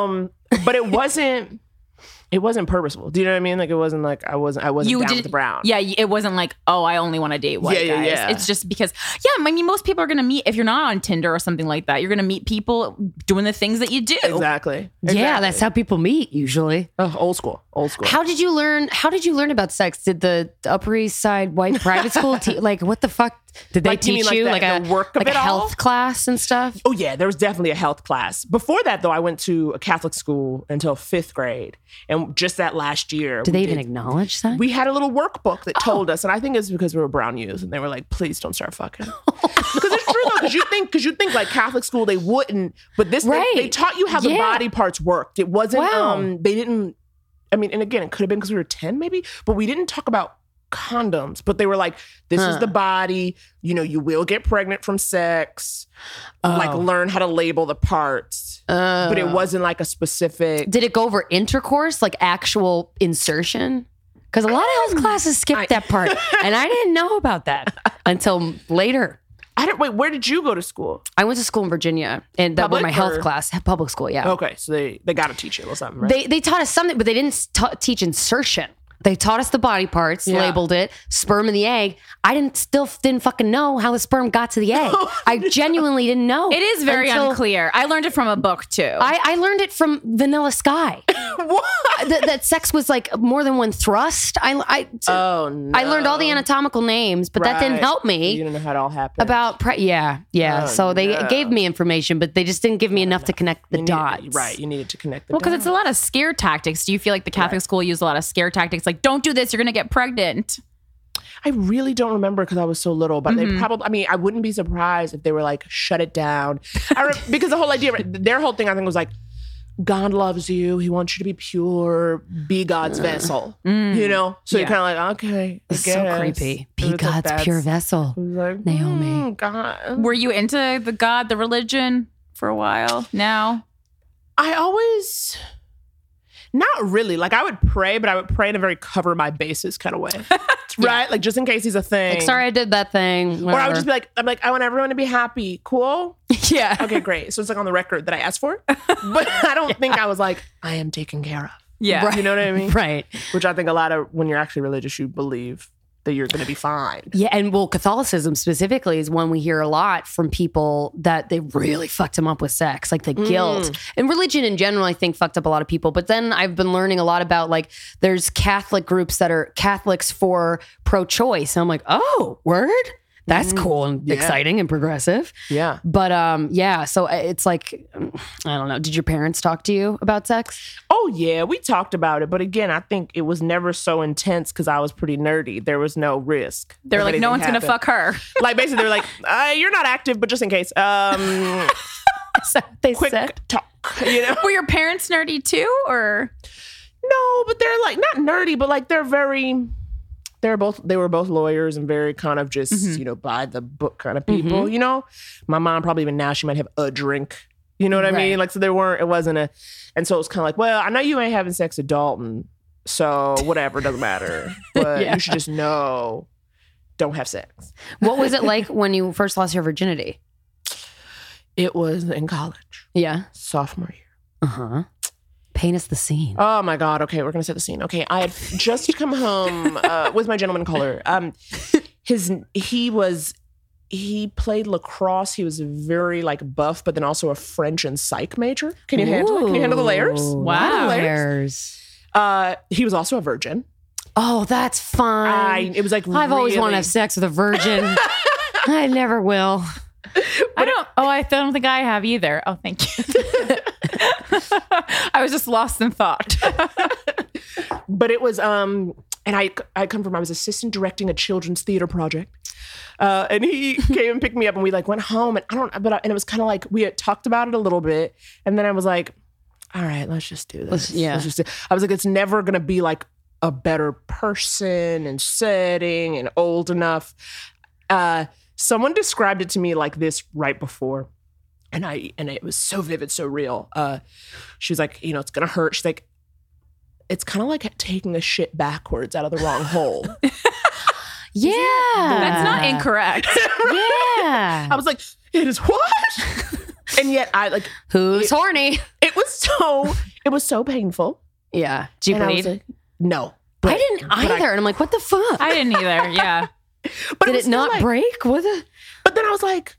but it wasn't purposeful. Do you know what I mean? Like it wasn't like I wasn't down with the brown. Yeah, it wasn't like, oh, I only want to date white Yeah, guys. yeah. It's just because, I mean, most people are going to meet, if you're not on Tinder or something like that, you're going to meet people doing the things that you do. Exactly. Yeah, that's how people meet usually. Oh, old school. How did you learn about sex? Did the Upper East Side white private school like what the fuck did they Like, you mean teach like you? the- Like the work of like a it all? health class and stuff? Oh yeah, there was definitely a health class. Before that though, I went to a Catholic school until 5th grade. And just that last year. Did they even acknowledge that? We had a little workbook that told us, and I think it's because we were brown youth, and they were like, "Please don't start fucking." Because it's true though, because you think like Catholic school they wouldn't, but this Right. they taught you how the Yeah. body parts worked. It wasn't. Wow. They didn't. I mean, and again, it could have been because we were 10 maybe, but we didn't talk about condoms. But they were like, "This is the body. You will get pregnant from sex. Like learn how to label the parts." But it wasn't like a specific. Did it go over intercourse, like actual insertion? Because a lot of health classes skipped that part, and I didn't know about that until later. Wait, where did you go to school? I went to school in Virginia, and that was my Public health or- class, public school. Yeah, Okay, so they got to teach you a little something, right? they taught us something, but they didn't teach insertion. They taught us the body parts, Yeah. labeled it, sperm and the egg. I didn't fucking know how the sperm got to the egg. I genuinely didn't know. It is very until unclear. I learned it from a book too. I learned it from Vanilla Sky. What? that sex was like more than one thrust. Oh no! I learned all the anatomical names, but that didn't Right. help me. You didn't know how it all happened. About yeah. Oh, So they no. gave me information, but they just didn't give me enough to connect the You dots. needed, right? You needed to connect the Well, because dots. it's a lot of scare tactics. Do you feel like the Catholic school used a lot of scare tactics? Like, don't do this, you're going to get pregnant. I really don't remember because I was so little, but they probably. I mean, I wouldn't be surprised if they were like, "Shut it down," because the whole idea, their whole thing, I think, was like, God loves you. He wants you to be pure. Be God's vessel. So you're kind of like, okay, I It's so guess. creepy. And Be it's like, God's that's- pure vessel. I was like, Naomi. God. Were you into the God, the religion for a while now? I always, not really. Like I would pray, but I would pray in a very cover my bases kind of way, right? Like just in case he's a thing. Like, sorry, I did that thing. Or I would whatever. just be like, I want everyone to be happy. Cool. yeah. Okay, great. So it's like on the record that I asked for, but I don't think I was like, I am taken care of. Yeah. You know what I mean? Right. Which I think a lot of when you're actually religious, you believe that you're going to be fine. Yeah, and well, Catholicism specifically is one we hear a lot from people that they really fucked them up with sex, like the guilt. And religion in general, I think, fucked up a lot of people. But then I've been learning a lot about like there's Catholic groups that are Catholics for pro-choice. And I'm like, oh, word? That's cool and exciting and progressive. Yeah. But so it's like, I don't know. Did your parents talk to you about sex? Oh, yeah, we talked about it. But again, I think it was never so intense because I was pretty nerdy. There was no risk. They're like, no one's going to fuck her. Like, basically, they're like, you're not active, but just in case. So they Quick said. talk, you know? Were your parents nerdy too, or? No, but they're like, not nerdy, but like they were both lawyers and very kind of just, by the book kind of people, you know? My mom probably even now, she might have a drink. You know what I mean? Like, so it wasn't and so it was kind of like, well, I know you ain't having sex with Dalton, so whatever, doesn't matter. But you should just know, don't have sex. What was it like when you first lost your virginity? It was in college. Yeah. Sophomore year. Uh-huh. Paint us the scene. Oh my God. Okay, we're gonna set the scene. Okay, I had just come home with my gentleman caller. He played lacrosse. He was very like buff, but then also a French and psych major. Can you handle it? Can you handle the layers? Wow. He was also a virgin. Oh, that's fine. It was like I've always wanted to have sex with a virgin. I never will. I don't think I have either. Oh, thank you. I was just lost in thought. But it was, and I was assistant directing a children's theater project. And he came and picked me up and we like went home and and it was kind of like, we had talked about it a little bit. And then I was like, all right, let's just do this. Let's just I was like, it's never going to be like a better person and setting and old enough. Someone described it to me like this right before. And it was so vivid, so real. She was like, it's going to hurt. She's like, it's kind of like taking a shit backwards out of the wrong hole. Yeah. That's not incorrect. Yeah. I was like, it is what? And yet I like, who's horny? It was so painful. Yeah. Did you bleed? Like, no. I didn't either. And I'm like, what the fuck? I didn't either. Yeah. But did it not break? What the? But then I was like,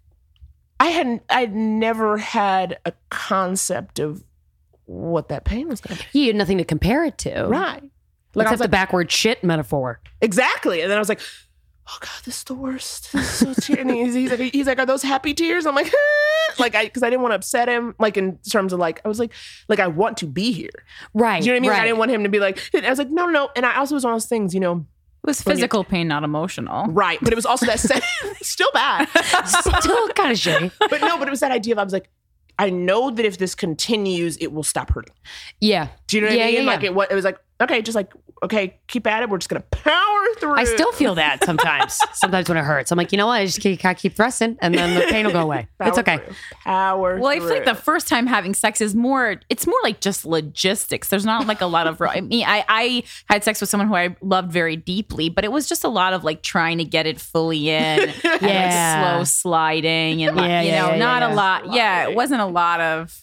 I'd never had a concept of what that pain was going to be. You had nothing to compare it to. Right. Like except the backward shit metaphor. Exactly. And then I was like, oh God, this is the worst. This is so teary. And he's like, are those happy tears? I'm like, because I didn't want to upset him, like in terms of like, I was like I want to be here. Right. Do you know what I mean? Right. Like, I didn't want him to be like, I was like, no. And I also was one of those things, It was physical pain, not emotional. Right. But it was also that still bad. Still kind of shitty. But it was that idea of, I was like, I know that if this continues, it will stop hurting. Yeah. Do you know what I mean? Yeah. Like it was like, okay, just like, okay, keep at it. We're just going to power through. I still feel that sometimes. Sometimes when it hurts. I'm like, you know what? I just gotta keep thrusting and then the pain will go away. It's okay. Power Well, I feel like the first time having sex is more like just logistics. There's not like a lot of, I had sex with someone who I loved very deeply, but it was just a lot of like trying to get it fully in and like slow sliding and not a lot. Yeah, it wasn't a lot of,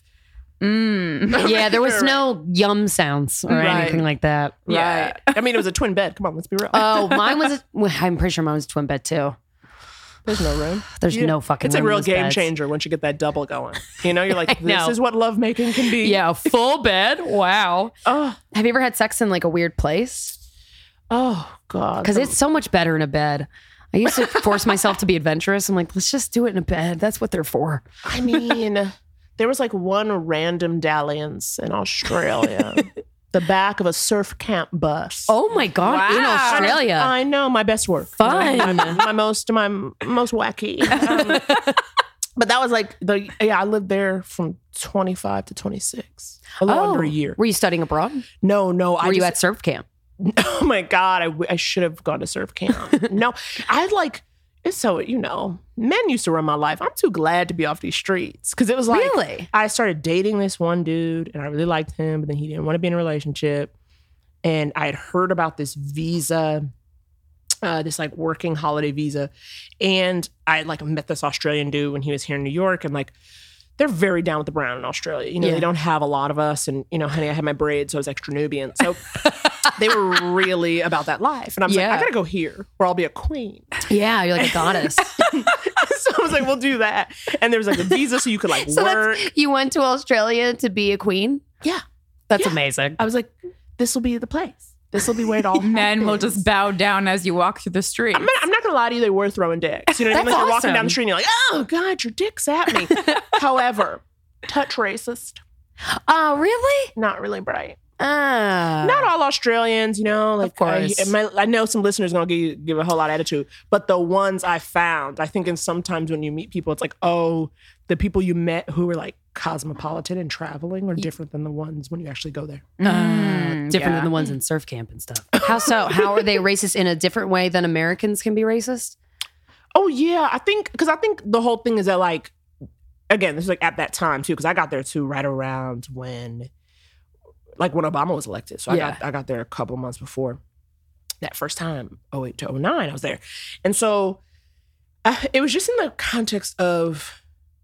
Yeah, there was no yum sounds or anything like that. Right. I mean, it was a twin bed. Come on, let's be real. Oh, mine was, I'm pretty sure mine was a twin bed too. There's no room. The's no fucking It's room a real in those game beds. changer once you get that double going. You're like, this is what lovemaking can be. Yeah, full bed. Wow. Oh, Have you ever had sex in like a weird place? oh God. Because it's so much better in a bed. I used to force myself to be adventurous. I'm like, let's just do it in a bed. That's what they're for. I mean, there was like one random dalliance in Australia. The back of a surf camp bus. Oh my God. In Australia. I know, my best work. Fun. my most wacky. But that was like I lived there from 25 to 26. A little under a year. Were you studying abroad? No. Were you at surf camp? Oh my God, I should have gone to surf camp. No, it's so, men used to run my life. I'm too glad to be off these streets. Because it was like, Really? I started dating this one dude and I really liked him, but then he didn't want to be in a relationship. And I had heard about this visa, this like working holiday visa. And I like met this Australian dude when he was here in New York. And like, they're very down with the brown in Australia. They don't have a lot of us. And, honey, I had my braids, so I was extra Nubian. So they were really about that life. And I was like, I got to go here where I'll be a queen. Yeah, you're like a goddess. So I was like, we'll do that. And there was like a visa so you could like work. You went to Australia to be a queen? Yeah. That's amazing. I was like, this will be the place. This will be where it all Men will happens. just bow down as you walk through the street. I'm not gonna lie to you, they were throwing dicks. You know what I mean? Like you're walking awesome. down the street and you're like, oh God, your dick's at me. However, touch racist. Oh, really? Not really bright. Not Not all Australians, you know. Like, Of course. I know some listeners are gonna give a whole lot of attitude, but the ones I found, I think, in sometimes when you meet people, it's like, oh, the people you met who were like cosmopolitan and traveling are different than the ones when you actually go there. different yeah. than the ones in surf camp and stuff. How so? How are they racist in a different way than Americans can be racist? Oh yeah, I think the whole thing is that, like, again, this is like at that time too, because I got there too right around when Obama was elected. So Yeah. I got there a couple months before that first time, 08 to 09, I was there. And so it was just in the context of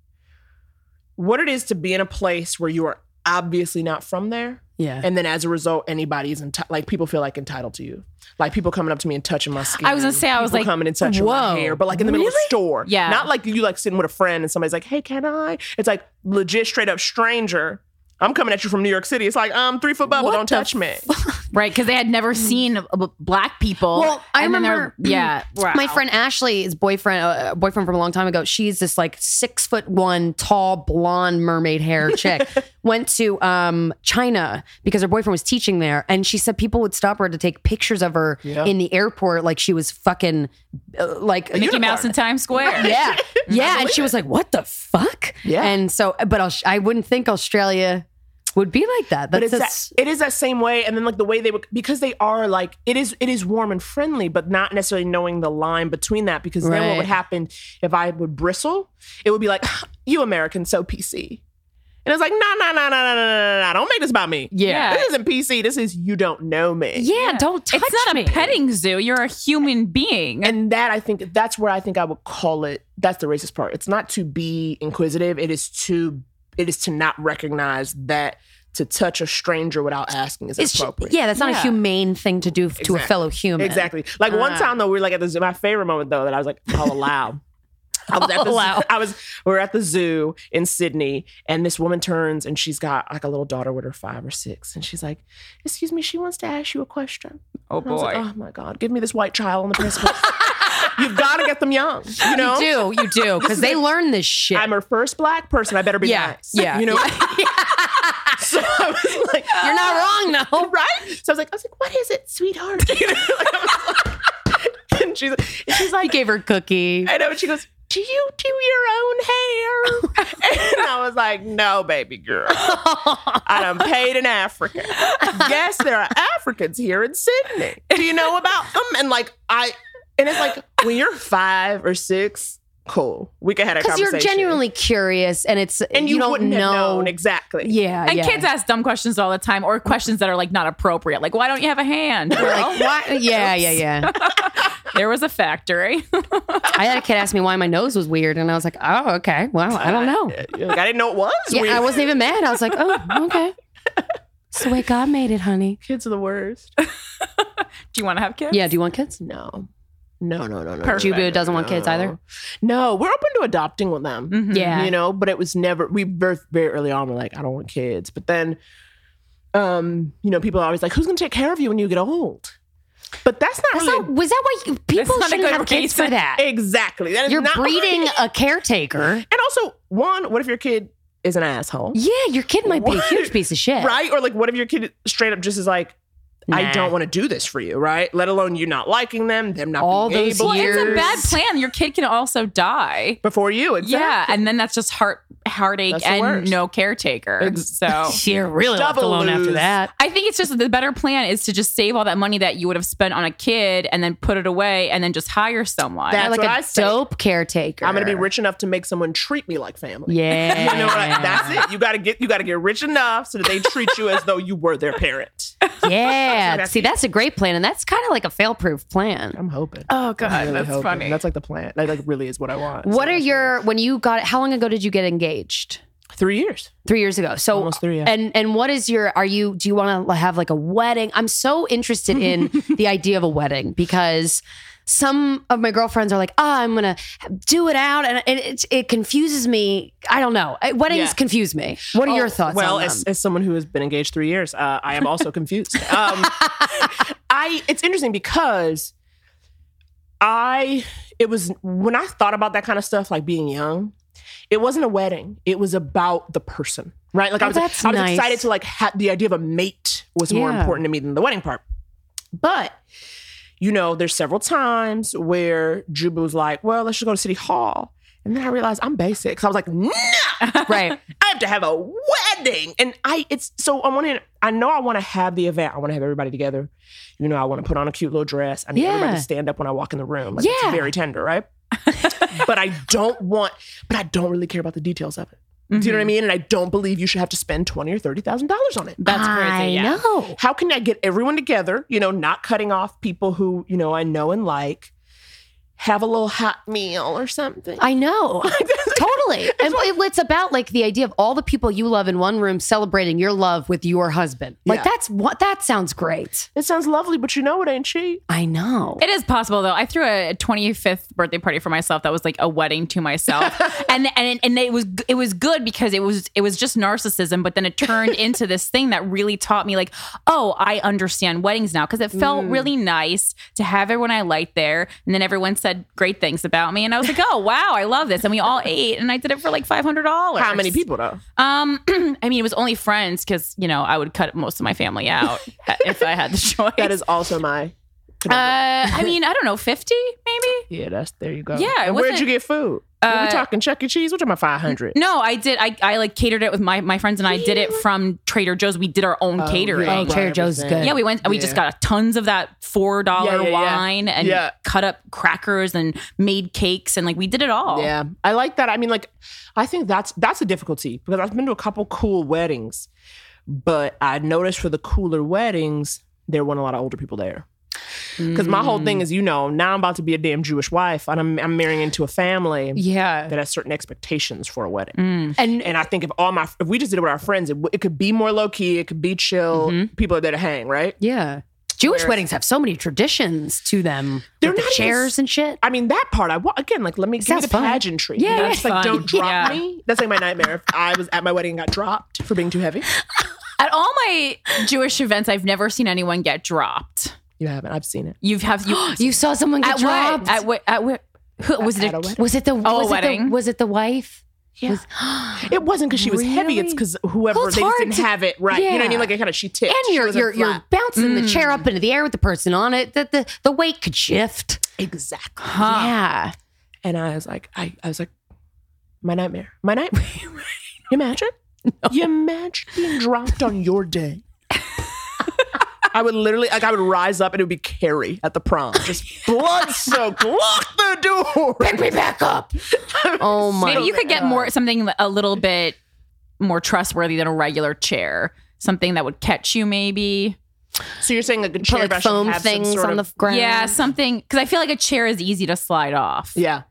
what it is to be in a place where you are obviously not from there. Yeah. And then as a result, anybody's like people feel like entitled to you. Like people coming up to me and touching my skin. I was gonna say, I was People like, coming and touching my whoa, hair, but like in the middle of a store. Yeah. Not like you like sitting with a friend and somebody's like, hey, can I? It's like legit straight up stranger. I'm coming at you from New York City. It's like, 3 foot bubble, What don't the touch me. right, because they had never seen black people. Well, I And then remember they're- wow. my friend Ashley, his boyfriend from a long time ago, she's this like 6'1" tall blonde mermaid hair chick, went to China because her boyfriend was teaching there. And she said people would stop her to take pictures of her Yeah. in the airport like she was fucking like Mickey unicorn. Mouse in Times Square. yeah. Yeah. And she was like, what the fuck? Yeah. And so, but I wouldn't think Australia would be like that. But That's it is that same way. And then like the way they would, because they are like, it is warm and friendly, but not necessarily knowing the line between that. Because then what Right. would happen if I would bristle, it would be like, you Americans so PC. And it's like, no, don't make this about me. Yeah. This isn't PC. This is you don't know me. yeah, don't touch It's not me. a petting zoo. You're a human being. And that, I think, that's where I think I would call it, that's the racist part. It's not to be inquisitive. It is to not recognize that to touch a stranger without asking is It's appropriate. yeah, that's not a Yeah. humane thing to do to a Exactly. fellow human. Exactly. Like one time though, we were like at the zoo. My favorite moment though, that I was like, I'll allow. I was at the Allow. we were at the zoo in Sydney, and this woman turns and she's got like a little daughter with her 5 or 6, and she's like, "Excuse me, she wants to ask you a question." oh And I was boy. like, oh my God, give me this white child on the precipice. You've got to get them young. You know, You do, because they learn this shit. I'm her first black person. I better be Yeah, nice. yeah, You know. So I was like, You're not wrong, though. right? So I was like, what is it, sweetheart? You know, like, I was like- and she's like, I gave her a cookie. I know. And she goes, do you do your own hair? And I was like, no, baby girl. I done paid in Africa. Yes, there are Africans here in Sydney. Do you know about them? And it's like, when you're 5 or 6, cool. We can have a Because conversation. you're genuinely curious, and you don't wouldn't have know. known exactly. Yeah, and yeah. kids ask dumb questions all the time, or questions that are like not appropriate. Like, why don't you have a hand? You're like, why? Yeah. There was a factory. I had a kid ask me why my nose was weird, and I was like, oh, okay. Well, I don't know. You're like, I didn't know it was. Yeah, weird. I wasn't even mad. I was like, oh, okay. It's the way God made it, honey. Kids are the worst. Do you want to have kids? Yeah, do you want kids? No. Perfect. Juba doesn't want kids either? No, we're open to adopting with them. Mhm. Yeah. You know, but it was never, we birthed very early on, we're like, I don't want kids. But then, people are always like, who's going to take care of you when you get old? But that's not really. Was that why people not a shouldn't good have kids for reason. that? Exactly. That is You're not breeding a caretaker. And also, what if your kid is an asshole? Yeah, your kid might be a What? huge piece of shit. Right? Or like, what if your kid straight up just is like, I Nah. don't want to do this for you, right? Let alone you not liking them not All being those able Well, it's a years. bad plan. Your kid can also die. before you. Exactly. Yeah, and then that's just heartache That's the and worst. no caretaker. So You're really left Double alone after lose. that. I think it's just the better plan is to just save all that money that you would have spent on a kid and then put it away and then just hire someone. That's Like what a I say. dope caretaker. I'm going to be rich enough to make someone treat me like family. Yeah. You know what? That's it. You got to get rich enough so that they treat you as though you were their parent. Yeah. That's- See, that's a great plan. And that's kind of like a fail-proof plan. I'm hoping. oh God, I'm really that's hoping. funny. That's like the plan. That like really is what I want. What So are that's when you got, how long ago did you get engaged? 3 years? 3 years ago. So Almost 3, yeah. And what is do you want to have like a wedding? I'm so interested in the idea of a wedding because some of my girlfriends are like, I'm going to do it out. And it confuses me. I don't know. Weddings Yeah. confuse me. What are your thoughts Well, on them? as someone who has been engaged 3 years, I am also confused. it's interesting because it was when I thought about that kind of stuff, like being young, it wasn't a wedding. It was about the person, right? Like I was nice. excited to like have the idea of a mate was more important to me than the wedding part. But, you know, there's several times where Drew was like, well, let's just go to City Hall. And then I realized I'm basic. So I was like, nah, Right. I have to have a wedding. And so on one hand, I know I want to have the event. I want to have everybody together. You know, I want to put on a cute little dress. I need everybody to stand up when I walk in the room. Like, it's very tender, right? But I don't really care about the details of it. Do you know what I mean? And I don't believe you should have to spend $20,000 or $30,000 on it. That's crazy. I know. How can I get everyone together, you know, not cutting off people who, you know, I know and like, have a little hot meal or something? I know. Totally. And it's about like the idea of all the people you love in one room celebrating your love with your husband. Like that sounds great. It sounds lovely, but you know it ain't cheap. I know. It is possible though. I threw a 25th birthday party for myself that was like a wedding to myself, and it was good because it was just narcissism, but then it turned into this thing that really taught me like, oh, I understand weddings now, because it felt really nice to have everyone I liked there, and then everyone said great things about me, and I was like, oh wow, I love this, and we all ate, and I did it for like $500. How many people though? I mean, it was only friends because, you know, I would cut most of my family out if I had the choice. That is also my. I mean, I don't know, 50 maybe. Yeah, there you go. Yeah, And where'd you get food? We're talking Chuck E. Cheese. We're talking about 500. No, I did. I like catered it with my friends, and I did it from Trader Joe's. We did our own catering. Oh, Trader Joe's is good. Yeah, we went. We just got tons of that $4 wine and cut up crackers and made cakes, and like we did it all. Yeah, I like that. I mean, like, I think that's a difficulty because I've been to a couple cool weddings, but I noticed for the cooler weddings there weren't a lot of older people there. Because my whole thing is, you know, now I'm about to be a damn Jewish wife, and I'm marrying into a family that has certain expectations for a wedding. And I think if we just did it with our friends, it could be more low key, it could be chill. People are there to hang, right? Yeah. Jewish weddings have so many traditions to them. They're with the not chairs and shit. I mean, that part, again, like, let me give me the fun. pageantry. Yeah, You know, it's it's like, fun. don't drop Yeah. me. That's like my nightmare. If I was at my wedding and got dropped for being too heavy. At all my Jewish events, I've never seen anyone get dropped. You haven't. I've seen it. You You saw someone get dropped? At what? Who was it? At a wedding. Was it the wedding? Was it the wife? Yeah. It wasn't because she was heavy. It's because whoever, Well, it's they just hard didn't to- have it right. You know what I mean? Yeah. Like, it kind of, she tipped. And She you're wasn't you're flat. bouncing the chair up into the air with the person on it. The weight could shift. Exactly. Yeah. And I was like, my nightmare. My nightmare. You imagine? You imagine being dropped on your day. I would literally, like, I would rise up and it would be Carrie at the prom. Just blood soaked. Lock the door. Pick me back up. Oh my. Maybe you could get something a little bit more trustworthy than a regular chair. Something that would catch you, maybe. So you're saying like a Put chair like brush should foam have some things sort on of- the ground. Yeah, something, because I feel like a chair is easy to slide off. Yeah.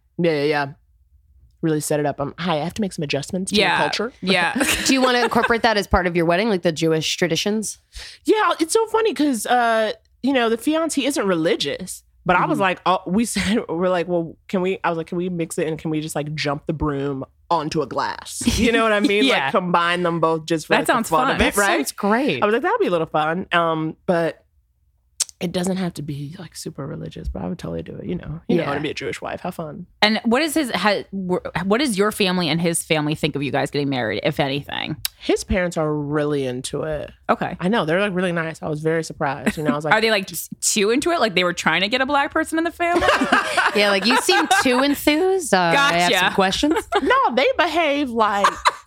Really set it up. Hi, I have to make some adjustments to your culture. Yeah. Do you want to incorporate that as part of your wedding, like the Jewish traditions? Yeah, it's so funny because you know, the fiance isn't religious, but I was like, we're like, well, can we mix it and can we just like jump the broom onto a glass? You know what I mean? Yeah. Like combine them both just for That like, the sounds fun fun. of it, That right? sounds great. I was like, that'll be a little fun. But it doesn't have to be like super religious, but I would totally do it. You know, I want to be a Jewish wife. Have fun. And what does your family and his family think of you guys getting married, if anything? His parents are really into it. Okay. I know, they're like really nice. I was very surprised. You know, I was like, Are they like too into it? Like they were trying to get a black person in the family? Yeah, like you seem too enthused. I have Gotcha. some questions. no, they behave like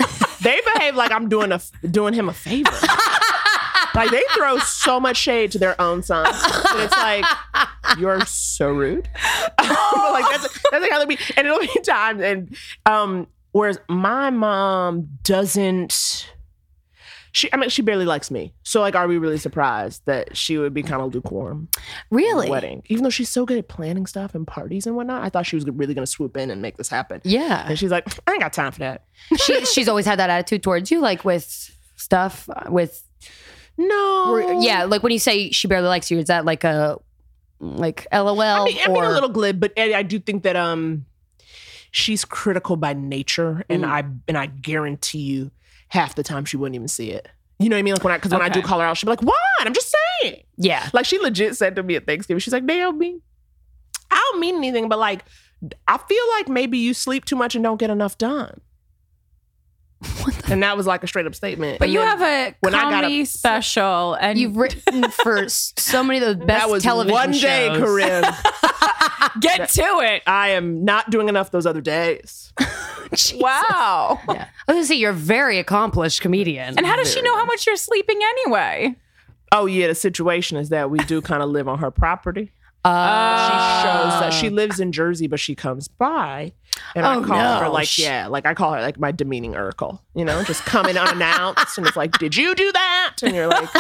I'm doing him a favor. Like they throw so much shade to their own sons. And it's like, you're so rude. But like that's like how they be. And it'll be times. And whereas my mom doesn't. She barely likes me. So like, are we really surprised that she would be kind of lukewarm? Really? Wedding, even though she's so good at planning stuff and parties and whatnot. I thought she was really going to swoop in and make this happen. Yeah. And she's like, I ain't got time for that. She's always had that attitude towards you, like with stuff with. No. Yeah, like when you say she barely likes you, is that like a LOL? I mean or a little glib, but I do think that she's critical by nature, and I guarantee you half the time she wouldn't even see it. You know what I mean? Like when I do call her out, she'll be like, what? I'm just saying. Yeah. Like she legit said to me at Thanksgiving, she's like, Naomi, I don't mean anything, but like, I feel like maybe you sleep too much and don't get enough done. And that was like a straight up statement. But And you then have a when I got comedy special, and You've written for so many of the best that was television one day, shows. Corinne. get to it. I am not doing enough those other days. Wow. Yeah. I was gonna say you're a very accomplished comedian. And how does she know how much you're sleeping anyway? Oh yeah, the situation is that we do kind of live on her property. She shows that she lives in Jersey, but she comes by, and I call her I call her like my demeaning Urkel, you know, just coming unannounced, and it's like, did you do that? And you're like,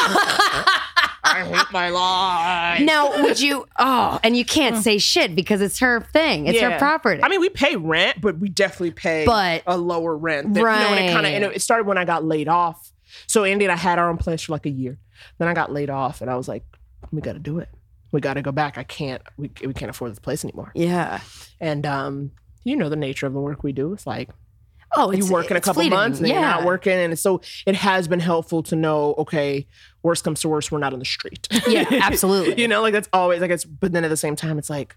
I hate my life. Now, would you? Oh, and you can't say shit because it's her thing. It's her property. I mean, we pay rent, but we definitely pay a lower rent. You know, and it started when I got laid off. So Andy and I had our own place for like a year. Then I got laid off, and I was like, we got to do it. We got to go back. We can't afford this place anymore. Yeah. And you know the nature of the work we do. It's like, you work in a couple months and you're not working. And so it has been helpful to know, okay, worst comes to worst, we're not on the street. Yeah, absolutely. You know, like that's always like but then at the same time, it's like,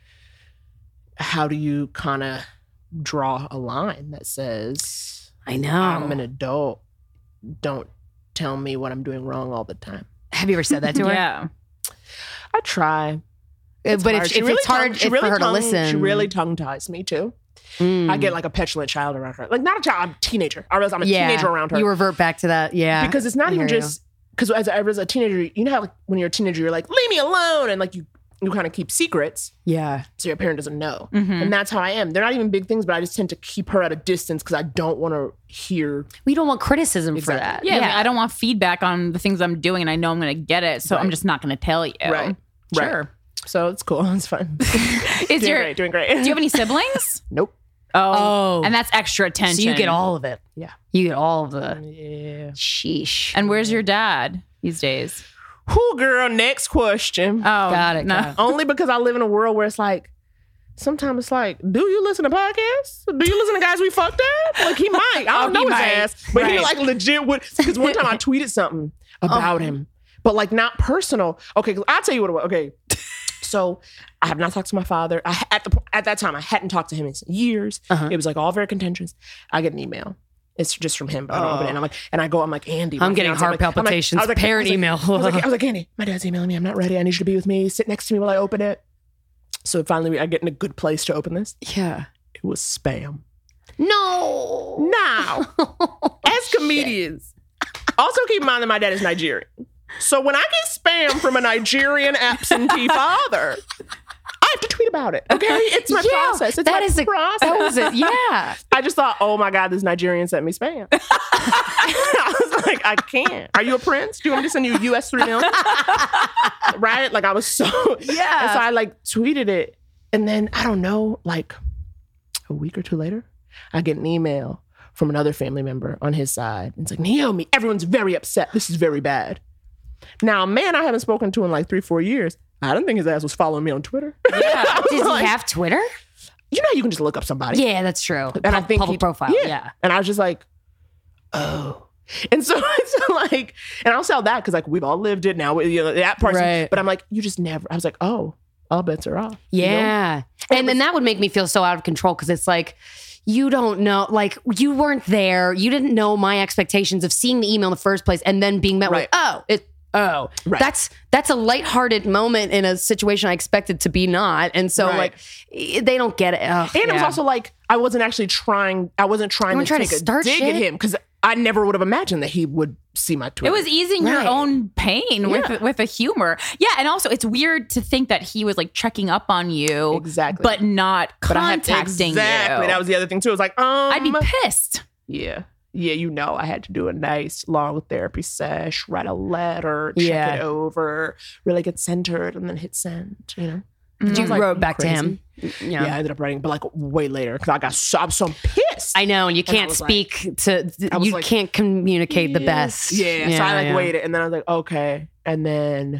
how do you kind of draw a line that says, I know. I'm an adult. Don't tell me what I'm doing wrong all the time. Have you ever said that to her? Yeah. I try. But if it's hard for her to listen. She really tongue-ties me too. I get like a petulant child around her. Like not a child, I'm a teenager. I realize I'm a teenager around her. You revert back to that, yeah. Because it's not even just, because as a teenager, you know how like when you're a teenager, you're like, leave me alone. And like you kind of keep secrets. Yeah. So your parent doesn't know. And that's how I am. They're not even big things, but I just tend to keep her at a distance because I don't want to hear. We don't want criticism for that. Yeah, I mean, I don't want feedback on the things I'm doing and I know I'm going to get it. So I'm just not going to tell you. Right. Sure. Right. So it's cool. It's fun. Doing great. Do you have any siblings? Nope. Oh. And that's extra attention. So you get all of it. Yeah. You get all of the. Yeah. Sheesh. And where's your dad these days? Whew, girl, next question. Oh, got it. Only because I live in a world where it's like, sometimes it's like, do you listen to podcasts? Do you listen to guys we fucked at? Like he might. I don't know his ass. But he like legit would. Because one time I tweeted something about him. But like not personal. Okay, I'll tell you what it was. Okay. So I have not talked to my father. At that time, I hadn't talked to him in years. It was like all very contentious. I get an email. It's just from him, but I don't open it. And I'm like, Andy. I'm getting heart palpitations. Parent email. I was like, Andy, my dad's emailing me. I'm not ready. I need you to be with me. Sit next to me while I open it. So finally, I get in a good place to open this. Yeah. It was spam. No. Now, as comedians, also keep in mind that my dad is Nigerian. So when I get spam from a Nigerian absentee father, I have to tweet about it. Okay, it's my process. It's my process. That was it. Yeah. I just thought, oh my God, this Nigerian sent me spam. I was like, I can't. Are you a prince? Do you want me to send you US $3 million? Right? Like I was so yeah. And so I like tweeted it, and then I don't know, like a week or two later, I get an email from another family member on his side. It's like, Naomi, everyone's very upset. This is very bad. Now, a man I haven't spoken to in like 3-4 years, I don't think his ass was following me on Twitter. Yeah. Does he have Twitter? You know, you can just look up somebody. Yeah, that's true. And I think public profile. Yeah. And I was just like, oh. And so it's like, and I'll sell that because like we've all lived it now. You know, that person. Right. But I'm like, you just never. I was like, oh, all bets are off. Yeah. You know? And then that would make me feel so out of control because it's like, you don't know, like you weren't there. You didn't know my expectations of seeing the email in the first place and then being met with, that's a lighthearted moment in a situation I expected to be not. And so like they don't get it. Oh, and it was also like, I wasn't trying to take a dig at him because I never would have imagined that he would see my Twitter. It was easing your own pain with a humor. Yeah. And also it's weird to think that he was like checking up on you. Exactly. But not contacting you. Exactly. That was the other thing too. It was like, I'd be pissed. Yeah. Yeah, you know, I had to do a nice long therapy sesh, write a letter, check it over, really get centered, and then hit send, you know? Did you wrote back to him? Yeah, I ended up writing, but like way later, because I'm so pissed. I know, and you can't can't communicate the best. Yeah, so I waited, and then I was like, okay. And then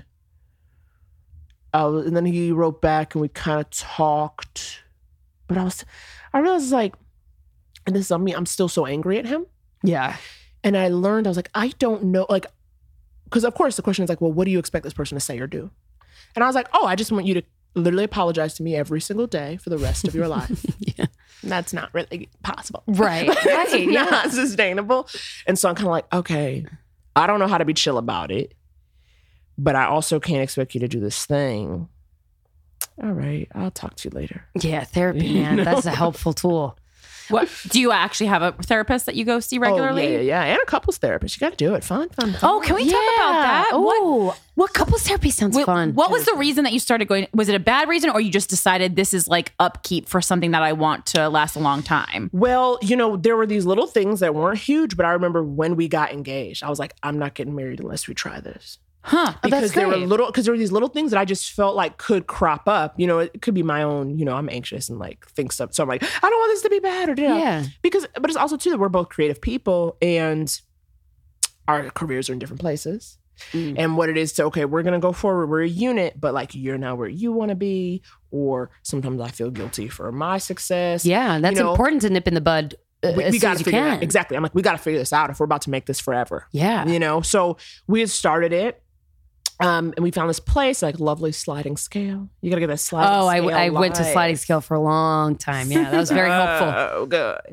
he wrote back, and we kind of talked, but I realized like, and this is on me, I'm still so angry at him. Yeah. And I learned, I was like, I don't know. Like, because of course the question is like, well, what do you expect this person to say or do? And I was like, oh, I just want you to literally apologize to me every single day for the rest of your life. Yeah. That's not really possible. Right. It's Right. Yeah. not sustainable. And so I'm kind of like, okay, I don't know how to be chill about it, but I also can't expect you to do this thing. All right, I'll talk to you later. Yeah, therapy, man. That's a helpful tool. What do you actually have a therapist that you go see regularly? Oh, yeah. And a couples therapist. You got to do it. Fun. Oh, can we talk about that? Oh, what couples therapy sounds fun. What was the reason that you started going? Was it a bad reason, or you just decided this is like upkeep for something that I want to last a long time? Well, there were these little things that weren't huge, but I remember when we got engaged, I was like, I'm not getting married unless we try this. Huh. Because there great. were these little things that I just felt like could crop up. It could be my own, I'm anxious and like think stuff. So I'm like, I don't want this to be bad or Yeah. but it's also too that we're both creative people and our careers are in different places. And what it is to, okay, we're going to go forward. We're a unit, but like you're not where you want to be. Or sometimes I feel guilty for my success. Yeah, that's important to nip in the bud we as soon got as to you figure it can. out. Exactly. I'm like, we got to figure this out if we're about to make this forever. Yeah. So we had started it. And we found this place, like lovely sliding scale. You got to get that sliding scale. I went to live. sliding scale for a long time. Yeah, that was very helpful. Oh,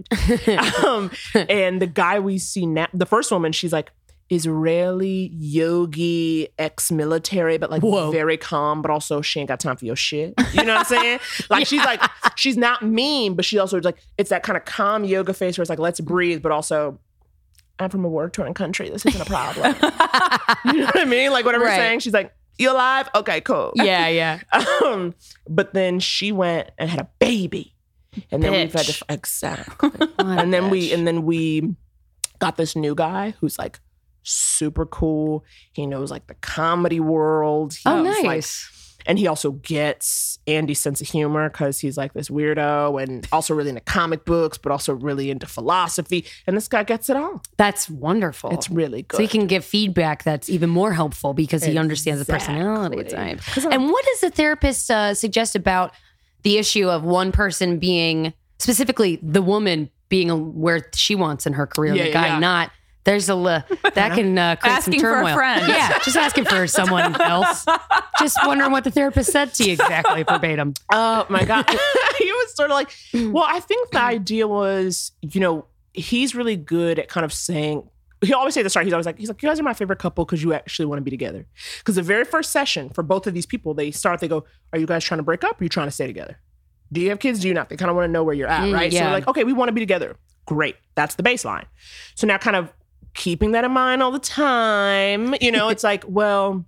good. And the guy we see now, the first woman, she's like Israeli yogi, ex-military, but like very calm, but also she ain't got time for your shit. You know what I'm saying? Like she's not mean, but she also is like, it's that kind of calm yoga face where it's like, let's breathe, but also I'm from a war-torn country. This isn't a problem. You know what I mean? Like whatever you're saying, she's like, you alive? Okay, cool. Yeah. But then she went and had a baby. And then we've had to exactly. and then we got this new guy who's like super cool. He knows like the comedy world. He's nice. And he also gets Andy's sense of humor because he's like this weirdo and also really into comic books, but also really into philosophy. And this guy gets it all. That's wonderful. It's really good. So he can give feedback that's even more helpful because he understands the personality type. And what does the therapist suggest about the issue of one person being, specifically the woman being where she wants in her career, the guy not? There's that can create asking some turmoil. for a friend. Yeah, just asking for someone else. Just wondering what the therapist said to you exactly verbatim. Oh my God. He was sort of like, well, I think the idea was, he's really good at kind of saying, he always say at the start, he's always like, you guys are my favorite couple because you actually want to be together. Because the very first session for both of these people, they go, are you guys trying to break up or are you trying to stay together? Do you have kids? Do you not? They kind of want to know where you're at, right? Yeah. So they're like, okay, we want to be together. Great. That's the baseline. So now kind of keeping that in mind all the time, it's like, well,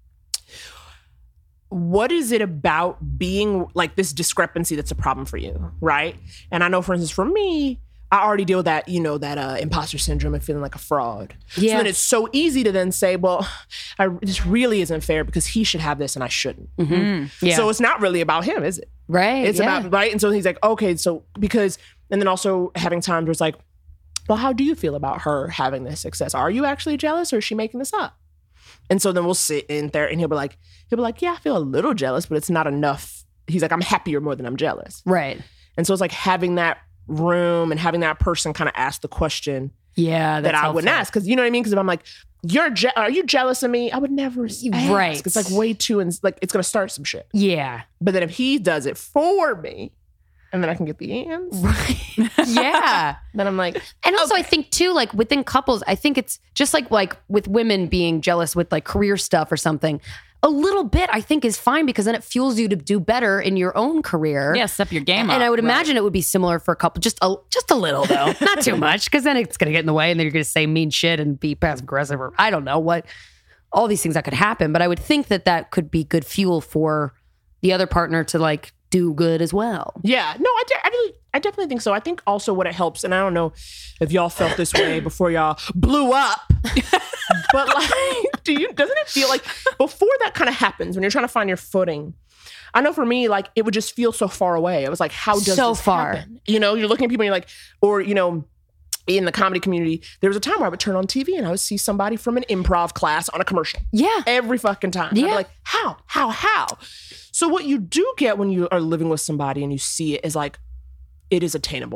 what is it about being like this discrepancy that's a problem for you, right? And I know, for instance, for me, I already deal with that, that imposter syndrome and feeling like a fraud. Yeah. So then it's so easy to then say, well, this really isn't fair because he should have this and I shouldn't. Mm-hmm. Yeah. So it's not really about him, is it? Right. It's about, right? And so he's like, okay, so and then also having times where it's like, well, how do you feel about her having this success? Are you actually jealous or is she making this up? And so then we'll sit in there and he'll be like, yeah, I feel a little jealous, but it's not enough. He's like, I'm happier more than I'm jealous. Right. And so it's like having that room and having that person kind of ask the question that I wouldn't ask. Because you know what I mean? Because if I'm like, are you jealous of me? I would never ask. Right. It's like way too, like it's going to start some shit. Yeah. But then if he does it for me, and then I can get the ends. Right. Yeah. Then I'm like, and also I think too, like within couples, I think it's just like with women being jealous with like career stuff or something. A little bit, I think, is fine because then it fuels you to do better in your own career. Yeah, step your game up. And I would imagine it would be similar for a couple, just a little though, not too much, because then it's going to get in the way, and then you're going to say mean shit and be passive aggressive, or I don't know what, all these things that could happen. But I would think that could be good fuel for the other partner to like do good as well. Yeah, no, I definitely think so. I think also what it helps, and I don't know if y'all felt this way before y'all blew up, but like, doesn't it feel like before that kind of happens, when you're trying to find your footing, I know for me, like it would just feel so far away. It was like, how does this happen? You're looking at people and you're like, or, in the comedy community, there was a time where I would turn on TV and I would see somebody from an improv class on a commercial. Yeah. Every fucking time. Yeah. I'd be like, how? So what you do get when you are living with somebody and you see it is like, it is attainable.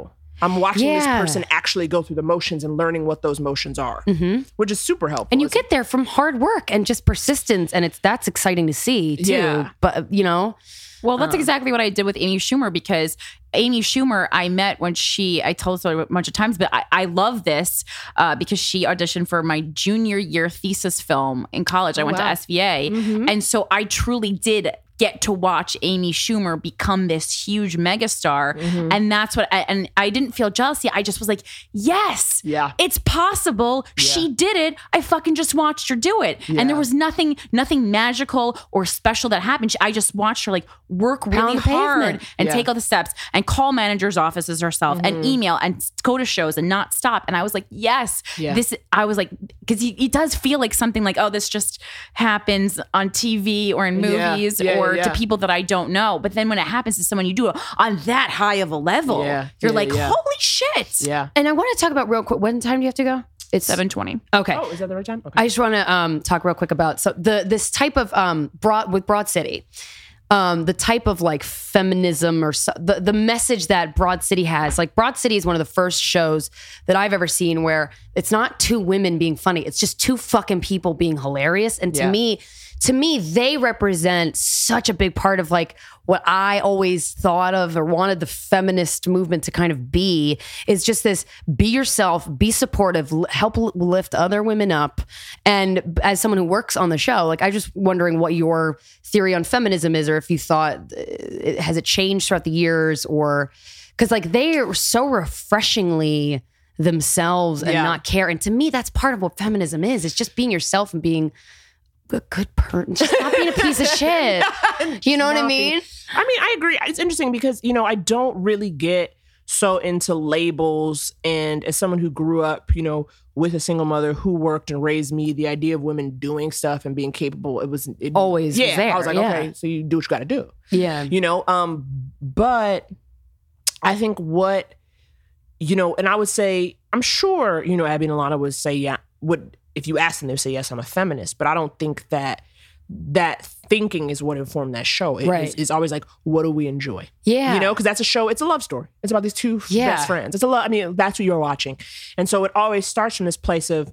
I'm watching this Yeah. person actually go through the motions and learning what those motions are, which is super helpful. And you get there from hard work and just persistence, and that's exciting to see too. Yeah. But Well, that's exactly what I did with Amy Schumer, because Amy Schumer, I met when I told this a bunch of times, but I love this because she auditioned for my junior year thesis film in college. I went to SVA. And so I truly did get to watch Amy Schumer become this huge megastar. And that's what I didn't feel jealousy. I just was like, yes, it's possible. She did it. I fucking just watched her do it. And there was nothing magical or special that happened. I just watched her like work really hard and take all the steps and call managers' offices herself and email and go to shows and not stop. And I was like, yes, I was like, because it does feel like something like, oh, this just happens on TV or in movies or to people that I don't know. But then when it happens to someone you do it on that high of a level, you're like, holy shit. Yeah. And I want to talk about real quick. What time do you have to go? It's 7:20. Okay. Oh, is that the right time? Okay. I just want to talk real quick about this type of Broad City. The type of like feminism or the message that Broad City has. Like Broad City is one of the first shows that I've ever seen where it's not two women being funny. It's just two fucking people being hilarious. And to me, they represent such a big part of like what I always thought of or wanted the feminist movement to kind of be, is just this: be yourself, be supportive, help lift other women up. And as someone who works on the show, like I'm just wondering what your theory on feminism is, or if you thought, has it changed throughout the years, or because like they are so refreshingly themselves and not care. And to me, that's part of what feminism is. It's just being yourself and being a good person, just not being a piece of shit. You know what I mean? I mean, I agree. It's interesting because, I don't really get so into labels. And as someone who grew up, with a single mother who worked and raised me, the idea of women doing stuff and being capable, it always was there. I was like, okay, so you do what you got to do. Yeah. But I think what, and I would say, I'm sure, Abby and Alana would say, if you ask them, they'll say, yes, I'm a feminist. But I don't think that thinking is what informed that show. It's always like, what do we enjoy? Yeah. Because that's a show. It's a love story. It's about these two best friends. It's a love. I mean, that's what you're watching. And so it always starts from this place of,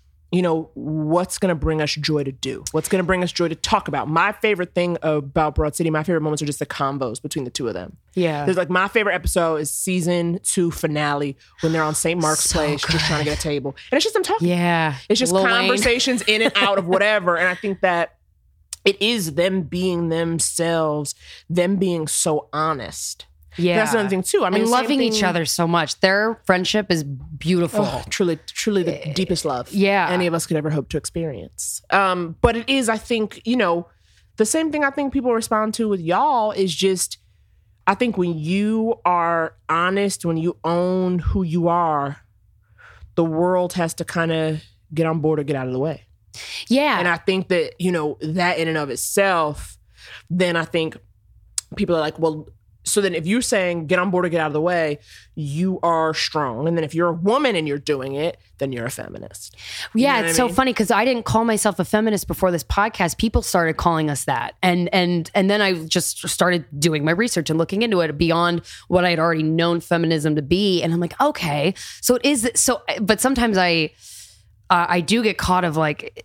what's going to bring us joy to do? What's going to bring us joy to talk about? My favorite thing about Broad City, my favorite moments are just the combos between the two of them. Yeah. There's like my favorite episode is season 2 finale when they're on St. Mark's Place just trying to get a table. And it's just them talking. Yeah. It's just Lil Wayne. conversations in and out of whatever. And I think that it is them being themselves, them being so honest. Yeah. That's another thing too. I mean, and loving each other so much. Their friendship is beautiful. Oh, truly the deepest love any of us could ever hope to experience. But it is, I think, the same thing I think people respond to with y'all is just, I think when you are honest, when you own who you are, the world has to kind of get on board or get out of the way. Yeah. And I think that, that in and of itself, then I think people are like, well, so then if you're saying get on board or get out of the way, you are strong. And then if you're a woman and you're doing it, then you're a feminist. Yeah, it's so funny because I didn't call myself a feminist before this podcast. People started calling us that. And then I just started doing my research and looking into it beyond what I had already known feminism to be. And I'm like, okay, so it is so, but sometimes I do get caught of like,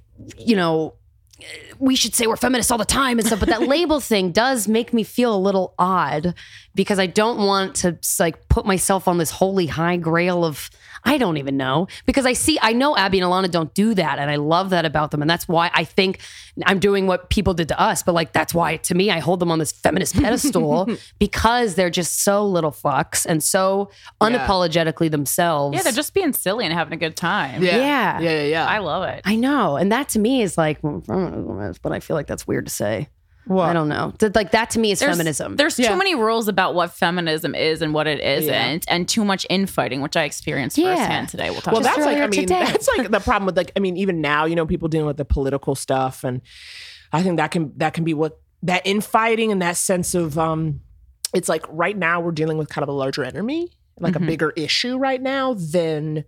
we should say we're feminists all the time and stuff, but that label thing does make me feel a little odd because I don't want to like put myself on this holy high grail of, I don't even know, because I know Abby and Alana don't do that. And I love that about them. And that's why I think I'm doing what people did to us. But like, that's why to me, I hold them on this feminist pedestal because they're just so little fucks and so unapologetically themselves. Yeah, they're just being silly and having a good time. Yeah. I love it. I know. And that to me is like, but I feel like that's weird to say. What? I don't know. Like that to me is feminism. There's too many rules about what feminism is and what it isn't, and too much infighting, which I experienced firsthand today. We'll talk about that's like, today. that's like the problem with like, even now, people dealing with the political stuff. And I think that can be what that infighting and that sense of, it's like right now we're dealing with kind of a larger enemy, like a bigger issue right now than,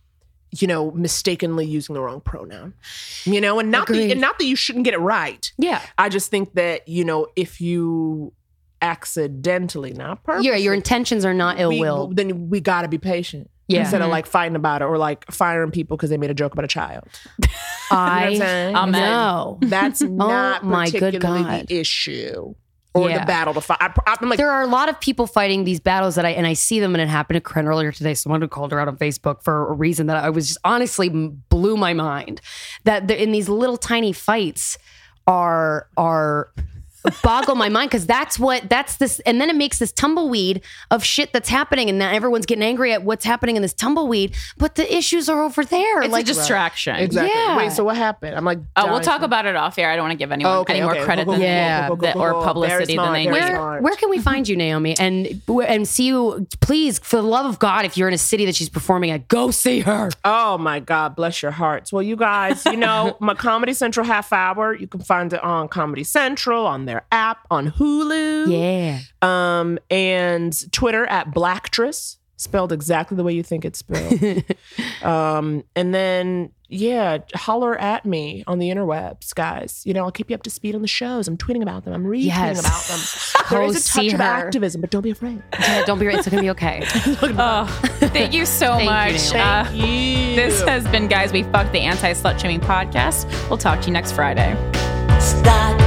mistakenly using the wrong pronoun, and not that you shouldn't get it right. Yeah. I just think that, if you accidentally, not purposely. Yeah, your intentions are not ill will. Then we got to be patient. Yeah. Instead of like fighting about it or like firing people because they made a joke about a child. I Amen. know. That's not my good particularly God. the issue or Yeah. the battle to fight. I'm like, There are a lot of people fighting these battles that I see them, and it happened to Corinne earlier today. Someone had called her out on Facebook for a reason that I was just honestly blew my mind. That in these little tiny fights are boggle my mind, because that's this, and then it makes this tumbleweed of shit that's happening, and now everyone's getting angry at what's happening in this tumbleweed, but the issues are over there. It's a distraction. exactly. Yeah. Wait, so what happened? I'm like, We'll dying talk for- about it off air. I don't want to give anyone any more credit than or publicity than they Very need. smart. Where can we find you, Naomi? And see you, please, for the love of God, if you're in a city that she's performing at, go see her. Oh my God, bless your hearts. Well, you guys, my Comedy Central half hour, you can find it on Comedy Central, on their app, on Hulu. Yeah. And Twitter at Blacktress, spelled exactly the way you think it's spelled. And then, holler at me on the interwebs, guys. I'll keep you up to speed on the shows. I'm tweeting about them. I'm retweeting about them. There is a see touch of her. activism, but don't be afraid. Yeah, don't be right. It's going to be okay. Thank you so much. Thank you. This has been Guys We Fucked, the Anti-Slut Shaming Podcast. We'll talk to you next Friday. Start